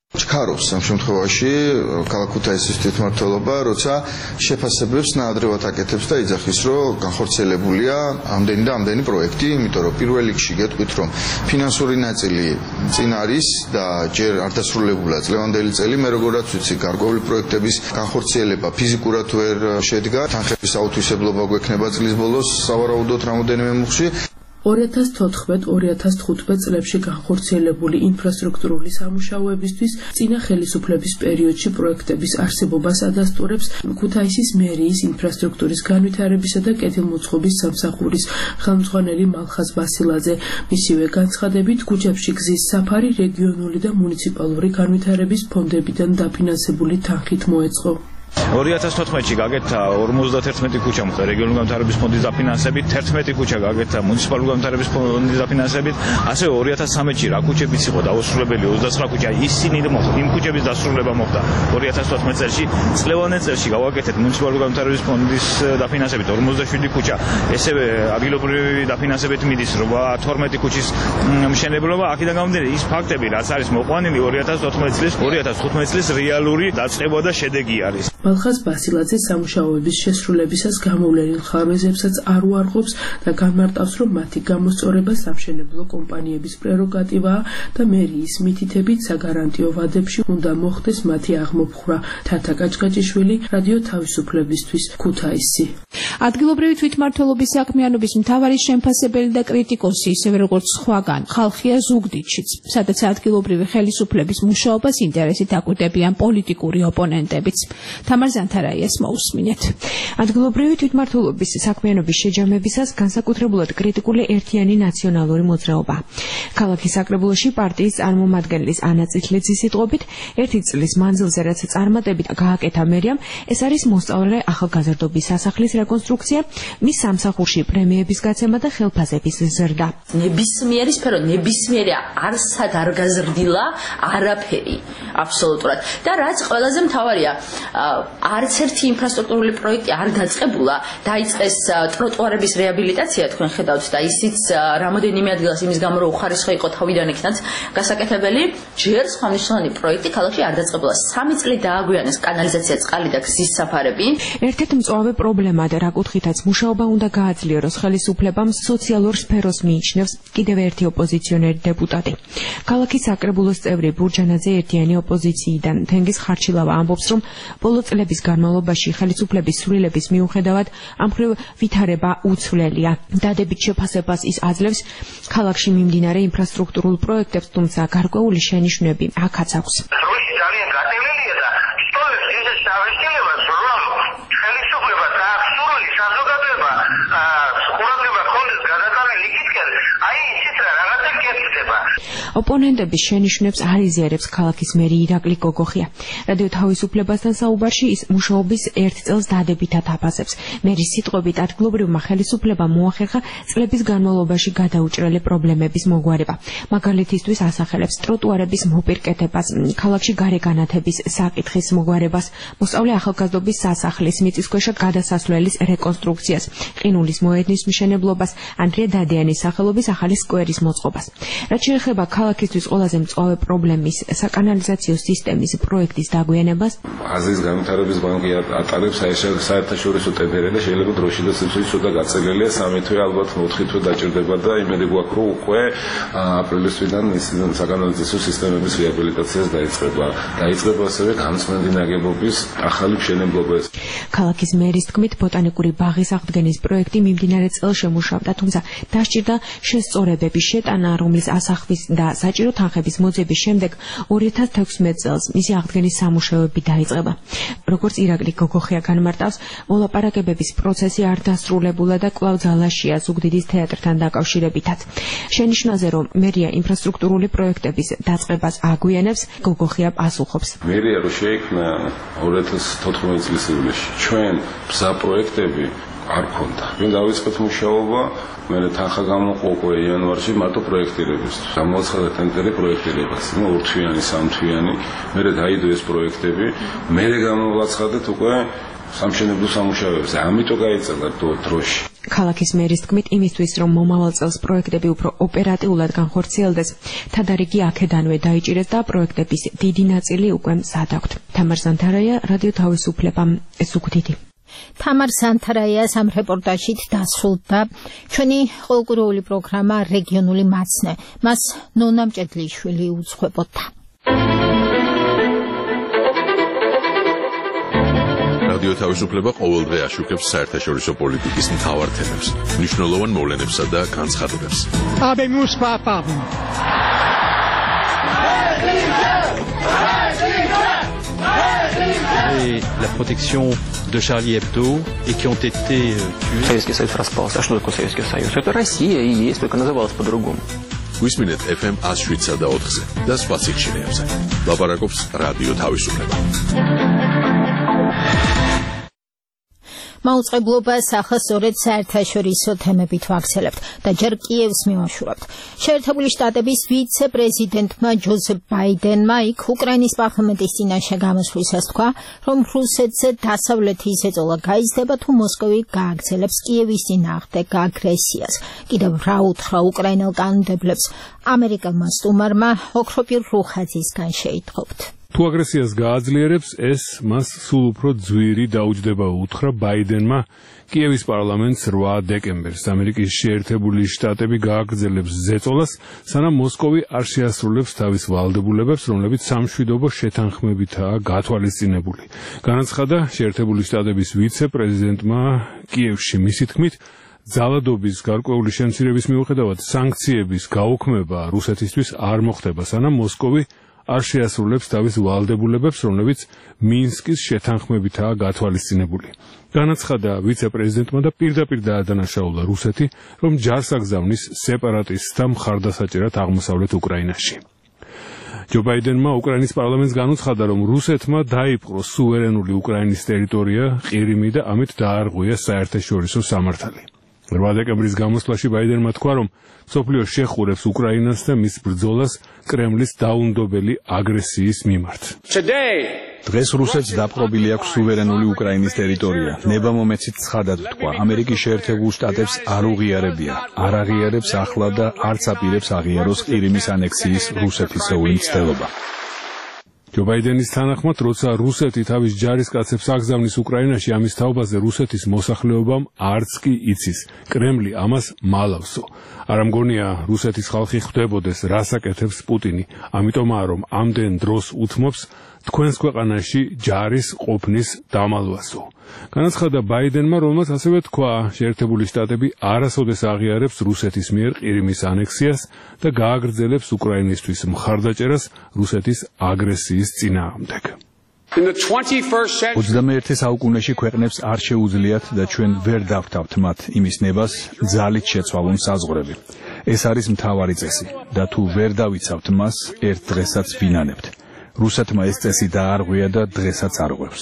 ჩქარობს ამ შემთხვევაში ქალაქ ქუთაისის თვითმმართველობა, როცა შეფასებებს ნაადრევად აკეთებს და იძახის, რომ განხორციელებულია ამდენი და ამდენი პროექტი, იმიტომ რომ პირველ რიგში გეტყვით, რომ ფინანსური ნაწილი წინ არის და ჯერ არ დასრულებულა წლევანდელი წელი, მე როგორაც ვიცი, გარკვეული პროექტების განხორციელება ფიზიკურად ვერ შედგა, თანხების აუთვისებლობა გვექნება წლის ბოლოს სავარაუდოდ რამოდენიმე მუხში. 2014-2015 წლებში განხორციელებული ინფრასტრუქტურული სამუშაოებისთვის წინა ხელისუფლების პერიოდში პროექტების არსებობას ადასტურებს ქუთაისის მერიის ინფრასტრუქტურის განვითარებისა და კეთილმოწყობის სამსახურის ხელმძღვანელი მალხაზ ბასილაძე. მისივე განცხადებით, ქუჩებში გზის საფარი რეგიონული და მუნიციპალური განვითარების ფონდებიდან დაფინანსებული თანხით მოეწყო. 2014-ში გაკეთა 51 ქუჩა მოხდა რეგიონული განვითარების ფონდის დაფინანსებით, 11 ქუჩა გაკეთა მუნიციპალური განვითარების ფონდის დაფინანსებით, ასევე 2013-ში რა ქუჩებიც იყო დაუსრულებელი 29 ქუჩა, ისინი იმ ქუჩების დასრულება მოხდა 2014 წელში, წლევანდელ წელში გავაკეთეთ მუნიციპალური განვითარების ფონდის დაფინანსებით 57 ქუჩა, ესევე ადგილობრივი დაფინანსებით მიდის 12 ქუჩის მშენებლობა. აქედან გამომდინარე ის ფაქტები, რაც არის მოყვანილი 2015 წლის რეალური დაწყება და შედეგი არის. მალხაზ ბასილაძე სამუშაოების შესრულებისას გამოვლენილ ხარვეზებსაც არ უარყოფს და განმარტავს, რომ მათი გამოსწორება სამშენებლო კომპანიების პრეროგატივაა და მერიის მითითებით საგარანტიო ვადებში უნდა მოხდეს მათი აღმოფხვრა. თათა კაჭკაჭიშვილი, რადიო თავისუფლებისთვის, ქუთაისი. ადგილობრივი თვითმმართველობის საქმიანობის მთავარი შემფასებელი და კრიტიკოსი, ისევე როგორც სხვაგან, ხალხია ზუგდიდშიც, სადაც ადგილობრივი ხელისუფლების მუშაობას ინტერესით აკვირდებიან პოლიტიკური ოპონენტებიც. თამარ ზანთარაიას მოусმინეთ. ადგილობრივი თვითმმართველობის საქმიანობის შეჯამებისას განსაკუთრებულად კრიტიკული ერთიანი ნაციონალური მოძრაობა. ქალაქის საკრებულოში პარტიის წარმომადგენლის ანა წითლიძის სიტყვებით, ერთი წლის მანძილზე რაც წარმატებით გააკეთა მერიამ, ეს არის მოსწავლე ახალგაზრდობის სასახლის რეკონსტრუქცია, მის სამსახურში პრემიების გაცემა და ხელფასების ზრდა. ნებისმიერი სფერო, ნებისმიერი არსად არ გაზრდილა არაფერი, აბსოლუტურად. და რაც ყველაზე მთავარია, არც ერთი ინფრასტრუქტურული პროექტი არ დაწყებულა, დაიწყეს ტროტუარების რეაბილიტაცია, თქვენ ხედავთ და ისიც რამოდენიმე ადგილას იმის გამო რომ უხარისხო იყო თავიდან იქნაც გასაკეთებელი, ჯერ სხვა მნიშვნელოვანი პროექტი ქალაქში არ დაწყებულა. 3 წელი დააგვიანეს კანალიზაცია, წყალი და გზის საფარები. ერთ-ერთი მწვავე პრობლემად რა კუთხითაც მუშაობა უნდა გააძლიეროს ხელისუფლებამ სოციალურ სფეროს მიიჩნევს კიდევ ერთი ოპოზიციონერი დეპუტატი. ქალაქის საკრებულოს წევრი ბურჯანაძე ერთიანი ოპოზიციიდან თენგიზ ხარჩილავა ამბობს, რომ ბოლო წლების განმავლობაში ხელისუფლების სრულების მიუხედავად ამ მხრივ ვითარება უცვლელია. დადებით შეფასებას ის აძლევს ქალაქში მიმდინარე ინფრასტრუქტურულ პროექტებს, თუმცა გარკვეული შენიშვნები აქაც აქვს. დროში ძალიან გატევლილია და სწორედ ეს შავშილებას რომ ხელისუფლება დაახსურული საზოგადოება ყურადღება ქონდეს გადატანილი იქითკენ, აი ისიც რაღაცა კეთდება. ოპონენტების შენიშვნებს არ იზიარებს ქალაქის მერი ირაკლი გოგოხია. რადიო თავისუფლებასთან საუბარში ის მუშაობის 1 წელს დადებითად აფასებს. მერის სიტყვებით ადგილობრივმა ხელისუფლებამ მოახერხა წლების განმავლობაში გადაუჭრელი პრობლემების მოგვარება. მაგალითისთვის ასახელებს ტროტუარების მოპირკეთებას, ქალაქში გარეგანათების საკითხის მოგვარებას, მოსწავლე ახალგაზრდობის სასახლის მიწისქვეშა გადასასვლელის რეკონსტრუქციას, ყინულის მოედნის მშენებლობას, ანდრია დადიანის სახელობის ახალი სკვერის მოწყობას. რაც შეეხება ქალაქისთვის ყველაზე მწვავე პრობლემის საკანალიზაციო სისტემის პროექტის დაგვიანებას, აზიის განვითარების ბანკი ატარებს საერთაშორისო ტენდერები და შეიძლება დროში და სიცოცხლის ცოტა გაწელილია 3 თვე, ალბათ 4 თვე დაჭირდება და იმედი გვაქვს, რომ უკვე აპრილის თვიდან ის საკანალიზაციო სისტემების რეაბილიტაციას დაიწყება. დაიწყება ასევე განწმენდი ნაგებობის ახალი მშენებლობა. ქალაქის მერის თქმით, ბოტანიკური ბაღის აღდგენის პროექტი მიმდინარე წელს შემუშავდა, თუმცა დასჭირდა შესწორებების შეტანა, რომლის ასახვის და საჭირო თანხების მოძების შემდეგ 2016 წელს მისი აღდგენის სამუშაოები დაიწყება. როგორც ირაკლი გოგოხია განმარტავს, მოლაპარაკებების პროცესი არ დასრულებულა და კვლავ ძალაშია ზუგდიდის თეატრთან დაკავშირებითაც. შენიშვნაზე, რომ მერია ინფრასტრუქტურული პროექტების დაწყებას აგვიანებს, გოგოხია პასუხობს. მერია რო შეიქმნა 2014 წლის ივლისში, ჩვენ ბზა პროექტები არ ქონდა. ვინ დავიწყეთ მუშაობა, მე თანხა გამოყო უკვე იანვარში მარტო პროექტირებისთვის. გამოაცხადა ტენდერი პროექტირებას, 2 თვიანი, 3 თვიანი, მე დაიდო ეს პროექტები, მე გამოვაცხადეთ უკვე სამშენებლო სამუშაოებზე. ამიტომ გაიწელა დროში. ქალაქის მერის თქმით, იმისთვის რომ მომავალ წელს პროექტები უფრო ოპერატიულად განხორციელდეს, თადარიგი აქედანვე დაიჭირეს და პროექტების დიდი ნაწილი უკვე მზად აქვთ. თამარ ზანთარაია, რადიო თავისუფლება, ზუგდიდი. თამარ ზანთარაიას ამ რეპორტაჟით დასრულდა ჩვენი ყოველკვირეული პროგრამა რეგიონული მაცნე. მას ნონა მჭედლიშვილი უძღვებოდა. რადიო თავისუფლება ყოველდღე აშუქებს საერთაშორისო პოლიტიკის მთავარ თემებს, მნიშვნელოვან მოვლენებსა და განცხადებებს. Et la protection de Charlie Hebdo et qui ont été tués. Советский Союз распался. А что такое Советский Союз? Это Россия и есть, только называлась по-другому. Висминет FM 107 და 4-ზე და სხვა სიხშირეებზე. ლაპარაკობს რადიო თავისუფლება. მაუწყებლობას ახლა სწორედ საერთაშორისო თემებით ვაქცელებთ და ჯერ კიევს მივაშურებთ. შეერთებული შტატების ვიცე-პრეზიდენტმა ჯოზეფ ბაიდენმა იქ უკრაინის პარლამენტის წინაშე გამოსვლისას თქვა, რომ რუსეთზე დასავლეთის ეწოლა გაიზრდება თუ მოსკოვი გააგრძელებს კიევის წინააღმდეგ აგრესიას. კიდევ რა უთხრა უკრაინელ კანონმდებლებს ამერიკელმა სტუმარმა ოქროპირ რუხაძისგან შეიტყობთ. თუ აგრესიას გააძლიერებს, ეს მას სულ უფრო ძვირი დაუჯდება, უთხრა ბაიდენმა კიევის პარლამენტს 8 დეკემბერს. ამერიკის შეერთებული შტატები გააგრძელებს ზეწოლას, სანამ მოსკოვი არ შეასრულებს თავის ვალდებულებებს, რომლებიც სამშვიდობო შეთანხმებითაა გათვალისწინებული. განაცხადა შეერთებული შტატების ვიცე-პრეზიდენტმა კიევში, მისი თქმით, ძალადობის გარკვეული შემცირების მიუხედავად სანქციების გაუქმება რუსეთისთვის არ მოხდება, სანამ მოსკოვი არ შეასრულებს თავის ვალდებულებებს, რომლებიც მინსკის შეთანხმებითაა გათვალისწინებული. განაცხადა ვიცე-პრეზიდენტმა და პირდაპირ დაადანაშაულა რუსეთი, რომ ჯარს აგზავნის სეპარატისტთა მხარდასაჭერად აღმოსავლეთ უკრაინაში. ჯო ბაიდენმა უკრაინის პარლამენტს განუცხადა, რომ რუსეთმა დაიპყრო სუვერენული უკრაინის ტერიტორია, ყირიმი და ამით დაარღვია საერთაშორისო სამართალი. 8 დეკემბრის გამოსვლაში ბაიდენმა თქვა, რომ მსოფლიო შეხურებს უკრაინას და მის ბრძოლას კრემლის დაუნდობელი აგრესიის მიმართ. დღეს რუსეთს დაპყრობილი აქვს სუვერენული უკრაინის ტერიტორია. ნება-მომეცით ცხადად თქვა, ამერიკის შეერთებულ შტატებს არ უღიარებია, არ აღიარებს ახლა და არც აპირებს აღიაროს ყირიმის ანექსიის რუსეთისეული მცდელობა. ჯო ბაიდენის თანახმად, როცა რუსეთი თავის ჯარისკაცებს აგზავნის უკრაინაში, ამის თაობაზე რუსეთის მოსახლეობამ არც კი იცის. კრემლი ამას მალავსო. არ ამგონია რუსეთის ხალხი ხვდებოდეს, რას აკეთებს პუტინი, ამიტომაა რომ ამდენ დროს უთმობს თქვენს ქვეყანაში ჯარის ყოფნის დამალვასო. განაცხადა ბაიდენმა, რომელმაც ასევე თქვა, შეერთებული შტატები არასოდეს აღიარებს რუსეთის მიერ ყირიმის ანექსიას და გააგრძელებს უკრაინისთვის მხარდაჭერას რუსეთის აგრესიის წინააღმდეგ. 21 საუკუნეში ქვეყნებს არ შეუძლიათ და ჩვენ ვერ დავთავთ მათ იმის ნებას ძალით შეცვალონ საზღვრები. ეს არის მთავარი წესი და თუ ვერ დავიცავთ მას, ერთ დღესაც ვინანებთ. რუსეთმა ეს წესი დაარღვია და დღესაც არღვევს.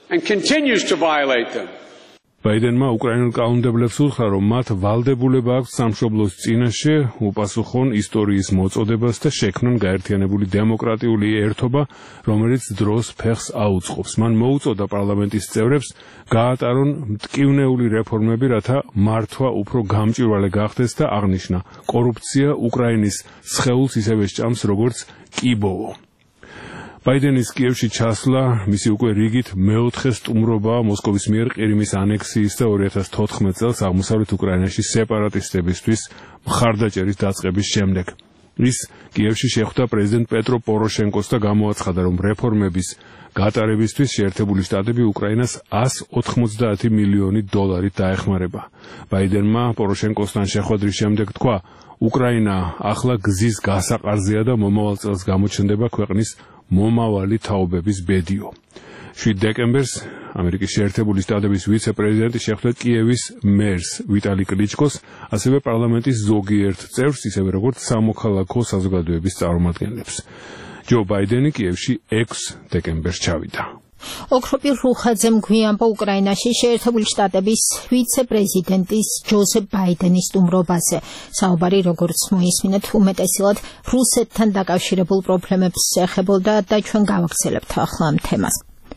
ბაიდენმა უკრაინელ კანონმდებლებს უთხრა, რომ მათ ვალდებულება აქვს სამშობლოს წინაშე უპასუხონ ისტორიის მოწოდებას და შექმნან გაერთიანებული დემოკრატიული ერთობა, რომელიც დროს ფეხს აუწყობს. მან მოუწოდა პარლამენტის წევრებს გაატარონ მტკივნეული რეფორმები, რათა მართვა უფრო გამჭვირვალე გახდეს და აღნიშნა, კორუფცია უკრაინის სხეულს ისევე სჭამს, როგორც კიბოო. ბაიდენის კიევში ჩასვლა მისი უკვე რიგით მეოთხე სტუმრობაა მოსკოვის მიერ ყირიმის ანექსიის და 2014 წელს აღმოსავლეთ უკრაინაში სეპარატისტებისთვის მხარდაჭერის დაწყების შემდეგ. ის კიევში შეხვდა პრეზიდენტ პეტრო პოროშენკოს და გამოაცხადა, რომ რეფორმების გატარებისთვის შეერთებული შტატები უკრაინას 190 მილიონი დოლარით დაეხმარება. ბაიდენმა პოროშენკოსთან შეხვედრის შემდეგ თქვა, უკრაინა ახლა გზის გასაყარზეა და მომავალ წელს გამოჩნდება ქვეყნის მომავალი თაობების ბედიო. 7 დეკემბერს ამერიკის შეერთებული შტატების ვიცე-პრეზიდენტი შეხვდა კიევის მერს ვიტალი კლიჩკოს, ასევე პარლამენტის ზოგიერთ წევრს, ისევე როგორც სამოქალაქო საზოგადოების წარმომადგენლებს. ჯო ბაიდენი კიევში 6 დეკემბერს ჩავიდა. ოქროპირ რუხაძემ გვიანბა უკრაინაში შეერთებული შტატების ვიცე-პრეზიდენტის ჯოზეფ ბაიდენის სტუმრობაზე. საუბარი, როგორც მოისმინეთ, უმეტესად რუსეთთან დაკავშირებულ პრობლემებს ეხებოდა და ჩვენ გავაგრძელებთ ახლა ამ თემას.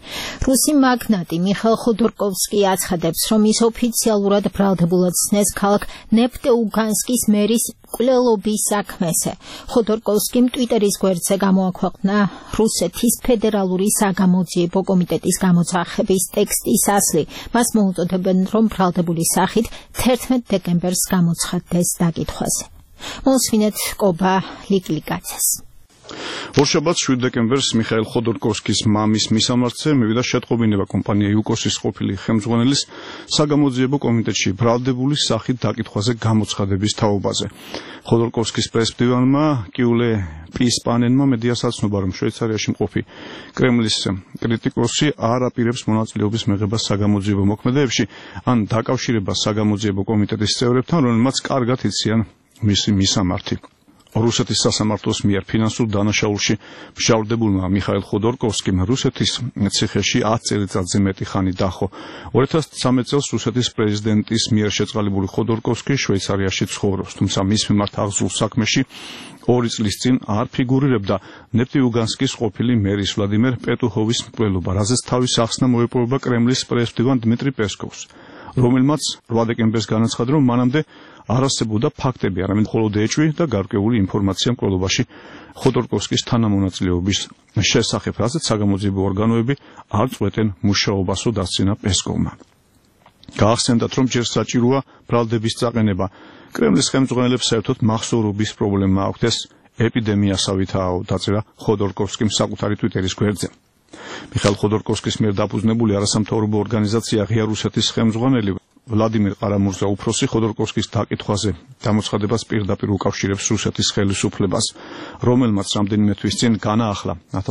რუსი მაგნატი მიხაილ ხოდორკოვსკი აცხადებს, რომ ის ოფიციალურად ბრალდებულად ცნეს ქალაქ ნეფტეუგანსკის მერის მკვლელობის საქმესე. ხოდორკოვსკიმ ტვიტერის გვერდზე გამოაქვეყნა რუსეთის ფედერალური საგამოძიებო კომიტეტის გამოძახების ტექსტის ასლი. მას მოუწოდებენ, რომ ბრალდებული სახით 11 დეკემბერს გამოცხადდეს დაკითხვაზე. მოსვინეთ კობა ლიკლიკაძეს. ორშაბათს 7 დეკემბერს მიხაილ ხოდორკოვსკის მამის მისამართზე მივიდა შეტყობინება კომპანია იუკოსის ყოფილი ხელმძღვანელის საგამოძიებო კომიტეტში ბრალდებული სახით დაკითხვაზე გამოცხადების თაობაზე. ხოდორკოვსკის პრესმდივანმა კიულე პისპანენმა მედიას აცნობა, რომ შვეიცარიაში მყოფი კრემლის კრიტიკოსი არ აპირებს მონაწილეობის მიღებას საგამოძიებო მოქმედებებში ან დაკავშირებას საგამოძიებო კომიტეტის წევრებთან, რომელმაც კარგად იციან მისი მისამართი. რუსეთის სასამართლოს მიერ ფინანსურ დანაშაულში მჟავრდებულმა მიხაილ ხოდორკოვსკიმ რუსეთის ციხეში 10 წელიწადზე მეტი ხანი დაჰყო. 2013 წელს რუსეთის პრეზიდენტის მიერ შეწყალებული ხოდორკოვსკი შვეიცარიაში ცხოვრობს, თუმცა მის მიმართ აღზრულ საქმეში 2 წლის წინ არ ფიგურირებდა ნეფტიუგანსკის ყოფილი მერის ვლადიმერ პეტუჰოვის მკვლელობა, რაზეც თავის ახსნა მოეპოვება კრემლის პრესმდივან დმიტრი პესკოვს, რომელმაც 8 დეკემბერს განაცხადა, რომ მანამდე არ არსებობდა ფაქტები, არამედ მხოლოდ ეჭვი და გარკვეული ინფორმაცია მკვლელობაში ხოდორკოვსკის თანამონაწილეობის შესახებ, რაზეც საგამოძიებო ორგანოები არ წყვეტენ მუშაობასო დასცინა პესკოვმა. გაახსენდათ, რომ ჯერ საჭიროა ბრალდების წაყენება. კრემლის ხელმძღვანელებს საერთოდ მახსოვრობის პრობლემა აქვთ, ეს ეპიდემიასავითაა, დაწერა ხოდორკოვსკიმ საკუთარი ტვიტერის გვერდზე. მიხაილ ხოდორკოვსკის მიერ დაფუძნებული არასამთავრობო ორგანიზაცია ღია რუსეთის ხელმძღვანელი ვლადიმერ ყარამურზა უფროსი ხოდორკოვსკის დაკითხვაზე გამოცხადებას პირდაპირ უკავშირებს რუსეთის ხელისუფლებას, რომელმაც რამდენიმე თვის წინ განაახლა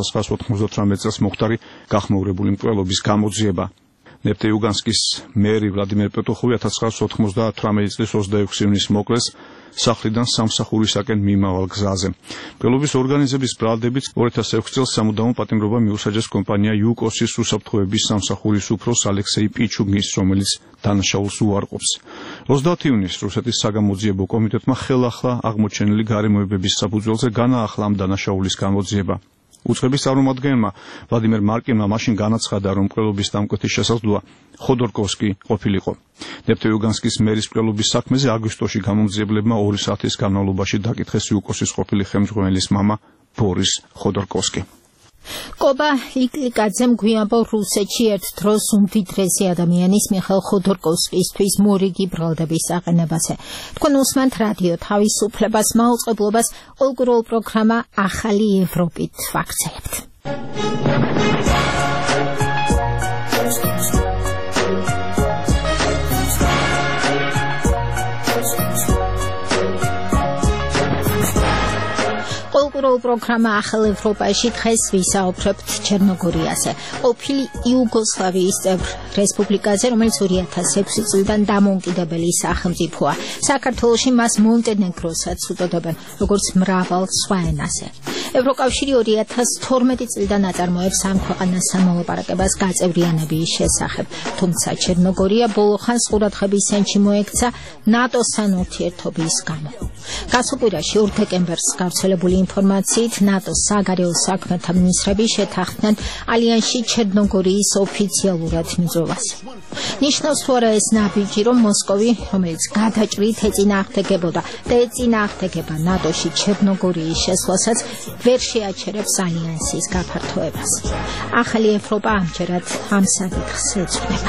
1998 წელს მოხდარი გახმაურებული მკვლელობის გამოძიება. ნეფტეუგანსკის მერი ვლადიმერ პეტუჰოვი 1998 წლის 26 ივნისს მოკლეს სახლიდან სამსახურისაკენ მიმავალ გზაზე. მკვლელობის ორგანიზების ბრალდებით 2006 წელს სამუდამო პატიმრობა მიუსაჯეს კომპანია იუკოსის უსაფრთხოების სამსახურის უფროს ალექსეი პიჩუგის, რომელიც დანაშაულს უარყოფს. 30 ივნისს რუსეთის საგამოძიებო კომიტეტმა ხელახლა აღმოჩენილი გარემოებების საფუძველზე განაახლა ამ დანაშაულის გამოძიება. უწყების წარმომადგენელმა ვლადიმერ მარკინმა მაშინ განაცხადა, რომ მკვლელობის დამკვეთის შესაძლოა ხოდორკოვსკი ყოფილიყო. ნეფტეუგანსკის მერის მკვლელობის საქმეზე აგვისტოში გამომძიებლებმა 2 საათის განმავლობაში დაკითხეს იუკოსის ყოფილი ხელმძღვანელის მამა ბორის ხოდორკოვსკი. კობა ლიკლიკაძემ გვიამბო რუსეთში ერთ დროს უმდიდრესი ადამიანის მიხაილ ხოდორკოვსკისთვის მორიგი ბრალდების აყენებაზე. თქვენ უსმენთ რადიო თავისუფლებას მაუწყებლობას, ყოველკვირეულ პროგრამა ახალი ევროპით ვაქცელებთ. ყოველკვირეულ პროგრამა ახალ ევროპაში დღეს ვისაუბრებთ ჩერნოგორიაზე, ყოფილი იუგოსლავიის წევრ რესპუბლიკაზე, რომელიც 2006 წლიდან დამოუკიდებელი სახელმწიფოა. საქართველოში მას მონტენეგროსაც უწოდებენ, როგორც მრავალ სხვა ენაზე. ევროკავშირი 2012 წლიდან აწარმოებს ამ ქვეყანასთან მოლაპარაკებას გაწევრიანების შესახებ, თუმცა ჩერნოგორია ბოლო ხანს ყურადღების ცენტრში მოექცა ნატოსთან ურთიერთობის გამო. გასულ კვირაში 2 დეკემბერს გავრცელებული ინფორმაციით ნატოს საგარეო საქმეთა მინისტრები შეთანხმდნენ ალიანსში ჩერნოგორიის ოფიციალურად მიწვევას. ნიშნავს თუ არა ეს ნაბიჯი, რომ მოსკოვი, რომელიც გადაჭრით ეწინააღმდეგებოდა და ეწინააღმდეგება ნატოში ჩერნოგორიის შესვლასაც, ვერ შეაჩერებს ალიანსის გაფართოებას. ახალი ევროპა ამჯერად ამ საკითხს ეძღვნება.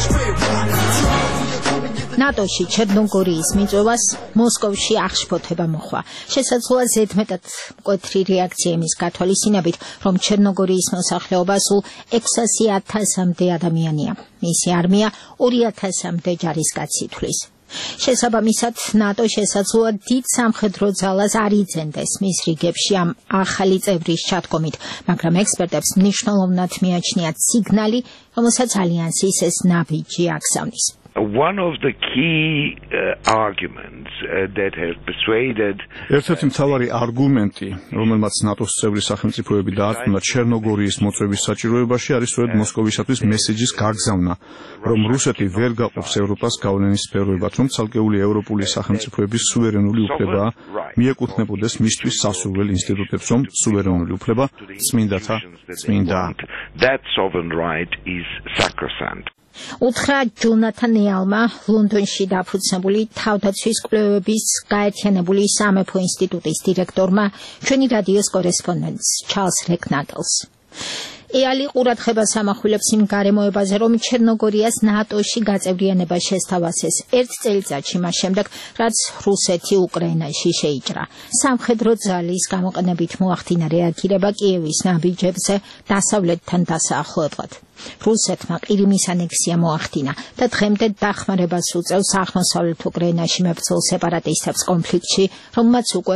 ნატოში ჩერნოგორიის მიწვევას მოსკოვში აღშფოთება მოხვა. შესაძლოა ზედმეტად მკვეთრი რეაქცია იმის გათვალისწინებით, რომ ჩერნოგორიის მოსახლეობა სულ 600,000-მდე ადამიანია. მისი არმია 2,000-მდე ჯარისკაცი თვლის. შესაბამისად, ნატო შესაძლოა დიდ სამხედრო ძალას არ იძენდეს მის რიგებში ამ ახალი წევრის ჩათქმით, მაგრამ ექსპერტებს მნიშვნელოვნად მიაჩნიათ სიგნალი, რომელსაც ალიანსის ეს ნაბიჯი აგზავნის. One of the key arguments that has persuaded ერთ-ერთი მთავარი არგუმენტი, რომელმაც ნატოს წევრი სახელმწიფოები დაარწმუნა ჩერნოგორიის მოწვევის საჭიროებაში, არის სწორედ მოსკოვისათვის მესეჯის გაგზავნა, რომ რუსეთი ვერ გაყოფს ევროპას გავლენის სფეროებად, რომ ცალკეული ევროპული სახელმწიფოების სუვერენული უფლება მიეკუთვნებოდეს მისთვის სასურველ ინსტიტუტებს, რომ სუვერენული უფლება წმინდათა წმინდა. That sovereign right is sacrosanct. უთხრა ჯონათან ეალმა ლონდონში დაფუძნებული თავდაცვის კვლევების გაერთიანებული სამეფო ინსტიტუტის დირექტორმა ჩვენი რადიოს კორესპონდენტს ჩარლს რეკნატელს. ეალი ყურადღებას ამახვილებს იმ გარემოებაზე, რომ ჩერნოგორიას ნატოში გაწევრიანება შესთავაზეს ერთ წელიწადში მას შემდეგ, რაც რუსეთი უკრაინაში შეიჭრა. სამხედრო ძალის გამოყენებით მოახდინა რეაგირება კიევის ნაბიჯებზე დასავლეთთან დასაახლებლად. რუსეთმა ყირიმის ანექსია მოახდინა და დღემდე დახმარებას უწევს აღმოსავლეთ უკრაინაში მებრძოლ სეპარატისტებს კონფლიქტში, რომელმაც უკვე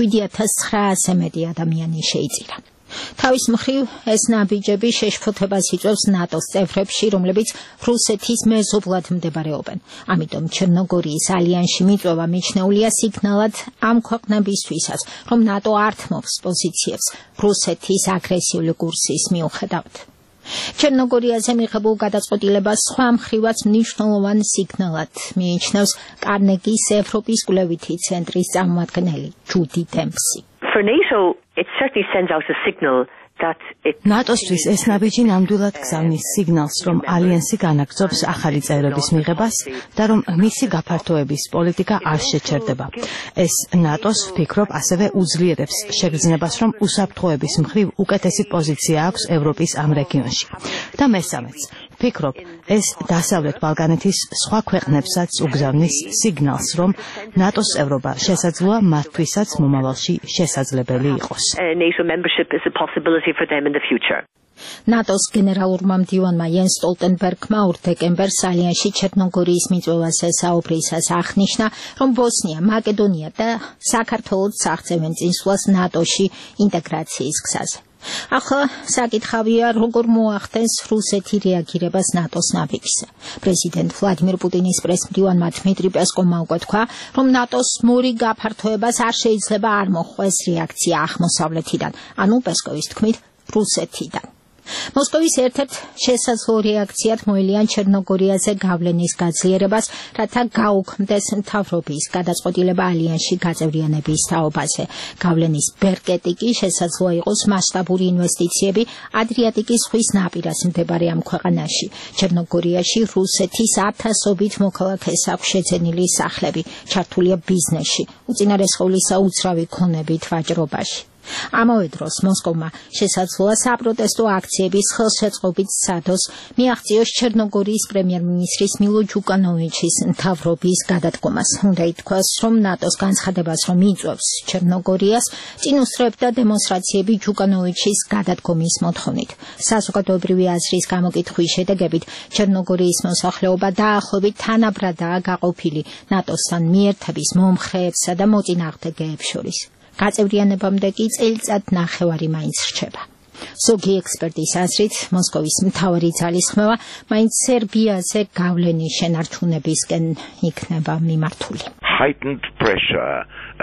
7900-ზე მეტი ადამიანი შეიწირა. თავის მხრივ ეს ნაბიჯები შეშფოთებას იწვევს ნატოს წევრებში, რომლებიც რუსეთის მეზობლად მდებარეობენ. ამიტომ ჩერნოგორიის ალიანსში მიწვევა მიჩნეულია სიგნალად ამ ქვეყნებისთვისაც, რომ ნატო ართმობს პოზიციებს რუსეთის აგრესიული კურსის მიუხედავად. ჩერნოგორიაზე მიღებულ გადაწყვეტილებას სხვა მხრივაც მნიშვნელოვან სიგნალად მიიჩნევს კარნეგის ევროპის კვლევითი ცენტრის წარმომადგენელი ჯუდი დემპსი. For NATO, it certainly sends out a signal that NATO-თვის ეს ნაბიჯი ნამდვილად გზავნის სიგნალს, რომ ალიანსი განაგრძობს ახალი წევრების მიღებას და რომ მისი გაფართოების პოლიტიკა არ შეჩერდება. ეს ნატოს ვფიქრობ ასევე უძლიერებს შეგრძნებას, რომ უსაფრთხოების მხრივ უკეთესი პოზიცია აქვს ევროპის ამ რეგიონში. და მესამეც, ვფიქრობ, ეს დასავლეთ ბალკანეთის სხვა ქვეყნებსაც უგზავნის სიგნალს, რომ ნატოს წევრობა შესაძლოა მათთვისაც მომავალში შესაძლებელი იყოს. NATO membership is a possibility for them in the future. ნატოს გენერალურმა მდივანმა იენს სტოლტენბერგმა 2 დეკემბერს ალიანსში ჩერნოგორიის მიწვევაზე საუბრისას აღნიშნა, რომ ბოსნია, მაკედონია და საქართველოც აღწევენ წინსვლას ნატოში ინტეგრაციის გზაზე. ახლა საკითხავია, როგორ მოახდენს რუსეთი რეაგირებას ნატოს ნაბიჯზე. პრეზიდენტ ვლადიმირ პუტინის პრესმდივანმა დმიტრი პესკოვმა უკვე თქვა, რომ ნატოს მორი გაფართოებას არ შეიძლება არ მოხვდეს რეაქცია აღმოსავლეთიდან, ანუ პესკოვის თქმით, რუსეთიდან. მოსკოვის ერთ-ერთ შესაძლო რეაქციად მოელიან ჩერნოგორიაზე გავლენის გაძლიერებას, რათა გაუქმდეს მთავრობის გადაწყვეტილება ალიანსში გაწევრიანების თაობაზე. გავლენის ბერკეტი კი შესაძლოა იყოს მასშტაბური ინვესტიციები ადრიატიკის ზღვის ნაპირას მდებარე ამ ქვეყანაში. ჩერნოგორიაში რუსეთის ათასობით მოქალაქეს აქვს შეძენილი სახლები, ჩართულია ბიზნესში, უწინარესყოვლისა უძრავი ქონებით ვაჭრობაში. ამავე დროს მოსკოვმა შესაძლოა საპროტესტო აქციების ხელშეწყობით სადოს მიაღწიოს ჩერნოგორიის პრემიერ-მინისტრის მილო ჯუკანოვიჩის მთავრობის გადადგომას. უნდა ითქვას, რომ ნატოს განცხადებას რომ იწვევს ჩერნოგორიას, წინ უსწრებდა დემონსტრაციები ჯუკანოვიჩის გადადგომის მოთხოვნით. საზოგადოებრივი აზრის გამოკითხვის შედეგებით ჩერნოგორიის მოსახლეობა დაახლოებით თანაბრადაა გაყოფილი ნატოსთან მიერთების მომხრეებსა და მოწინააღმდეგეებს შორის. გაწევრიანებამდე კი წელიწად ნახევარი მაინც რჩება. ზოგი ექსპერტის აზრით, მოსკოვის მთავარი ძალისხმევა მაინც სერბიაზე გავლენის შენარჩუნებისკენ იქნება მიმართული. Heightened pressure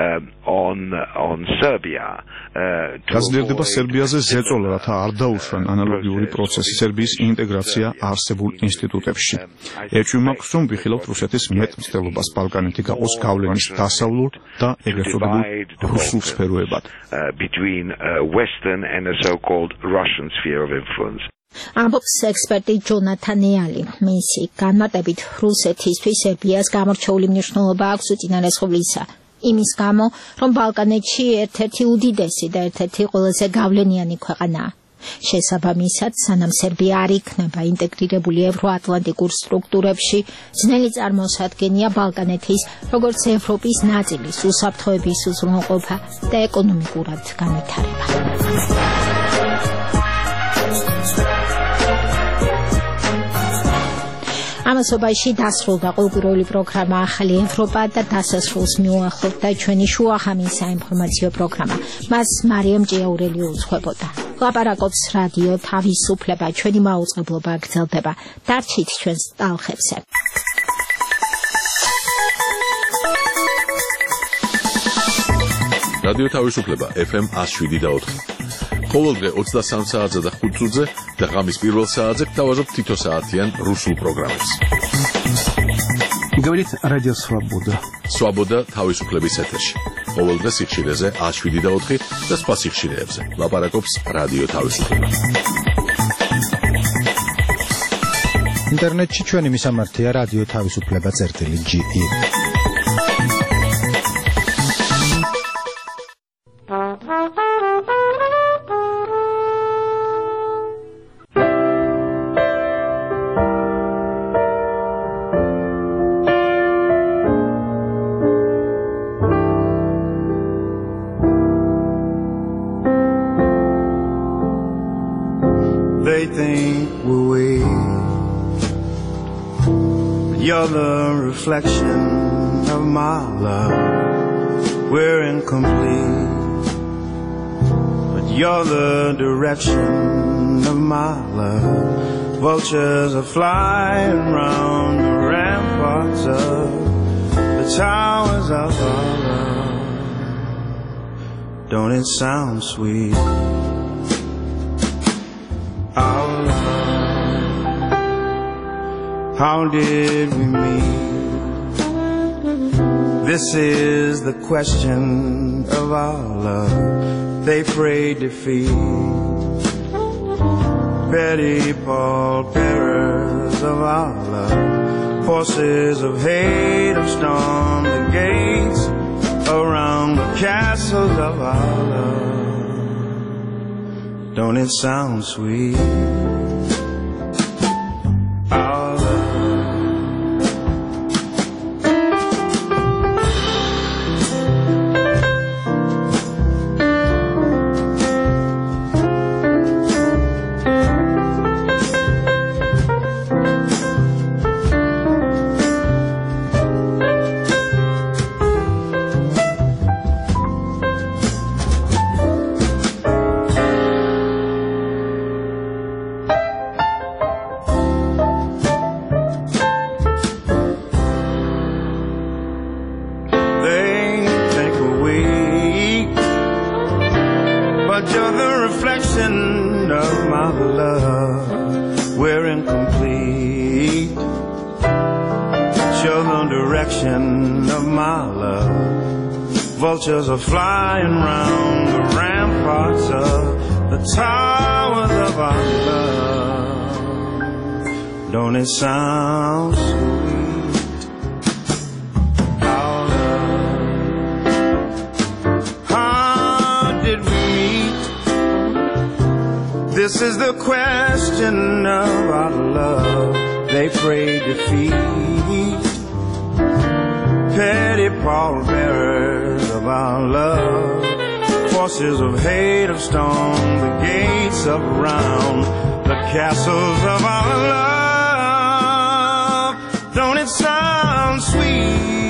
on Serbia გაზრდილდება სერბიაზე ზეწოლა, რათა არ დაუშვან ანალოგიური პროცესი სერბიის ინტეგრაცია არსებულ ინსტიტუტებში. ეჭვი მაქვს, რომ ვიხილავთ რუსეთის მეტმცდელობას ბალკანეთი გაყოს გავლენის დასავლურ და ეგრეთ წოდებულ რუსულ სფეროებად. between Western and a so-called Russian sphere of influence. ამბობს ექსპერტი ჯონათან ეალი. მისი განმარტებით რუსეთისთვის სერბიას გამორჩეული მნიშვნელობა აქვს უწინარესყოვლისა იმის გამო, რომ ბალკანეთში ერთ-ერთი უდიდესი და ერთ-ერთი ყველაზე გავლენიანი ქვეყანაა. შესაბამისად, სანამ სერბია არ იქნება ინტეგრირებული ევროატლანტიკურ სტრუქტურებში, ძნელი წარმოსადგენია ბალკანეთის, როგორც ევროპის ნაწილის უსაფრთხოების უზრუნველყოფა და ეკონომიკურად განვითარება. ამასობაში დასრულდა ყოველკვირეული პროგრამა ახალი ევროპა და დასასრულს მიუახლოვდა ჩვენი შუახამის საინფორმაციო პროგრამა. მას მარიამ ჭიაურელი უძღვებოდა. ლაპარაკობს რადიო თავისუფლება, ჩვენი მაუწყებლობა გრძელდება. დარჩით ჩვენს ტალხებზე. რადიო თავისუფლება FM 107.4. ყოველდღე 23 საათზე და 5 წუთზე და ღამის პირველ საათზე გთავაზობთ თითო საათიან რუსულ პროგრამებს. Говорит Радио Свобода. Свобода თავისუფლების ეთერში. ყოველდღე სიხშირეზე 107.4 და სხვა სიხშირეებზე. ლაპარაკობს რადიო თავისუფლება. ინტერნეტში ჩვენი მისამართია რადიო თავისუფლება.ge. They think we're weak, but you're the reflection of my love. We're incomplete, but you're the direction of my love. Vultures are flying round the ramparts of the towers of our love. Don't it sound sweet? Our love, how did we meet? This is the question of our love. They pray defeat, petty pallbearers of our love. Forces of hate have stormed the gates around the castles of our love. Don't it sound sweet? Our vultures are flying round the ramparts of the towers of our love. Don't it sound sweet? Our love, how did we meet? This is the question of our love. They pray defeat, petty pallbearers of our love. Forces of hate have stormed the gates of around the castles of our love. Don't it sound sweet?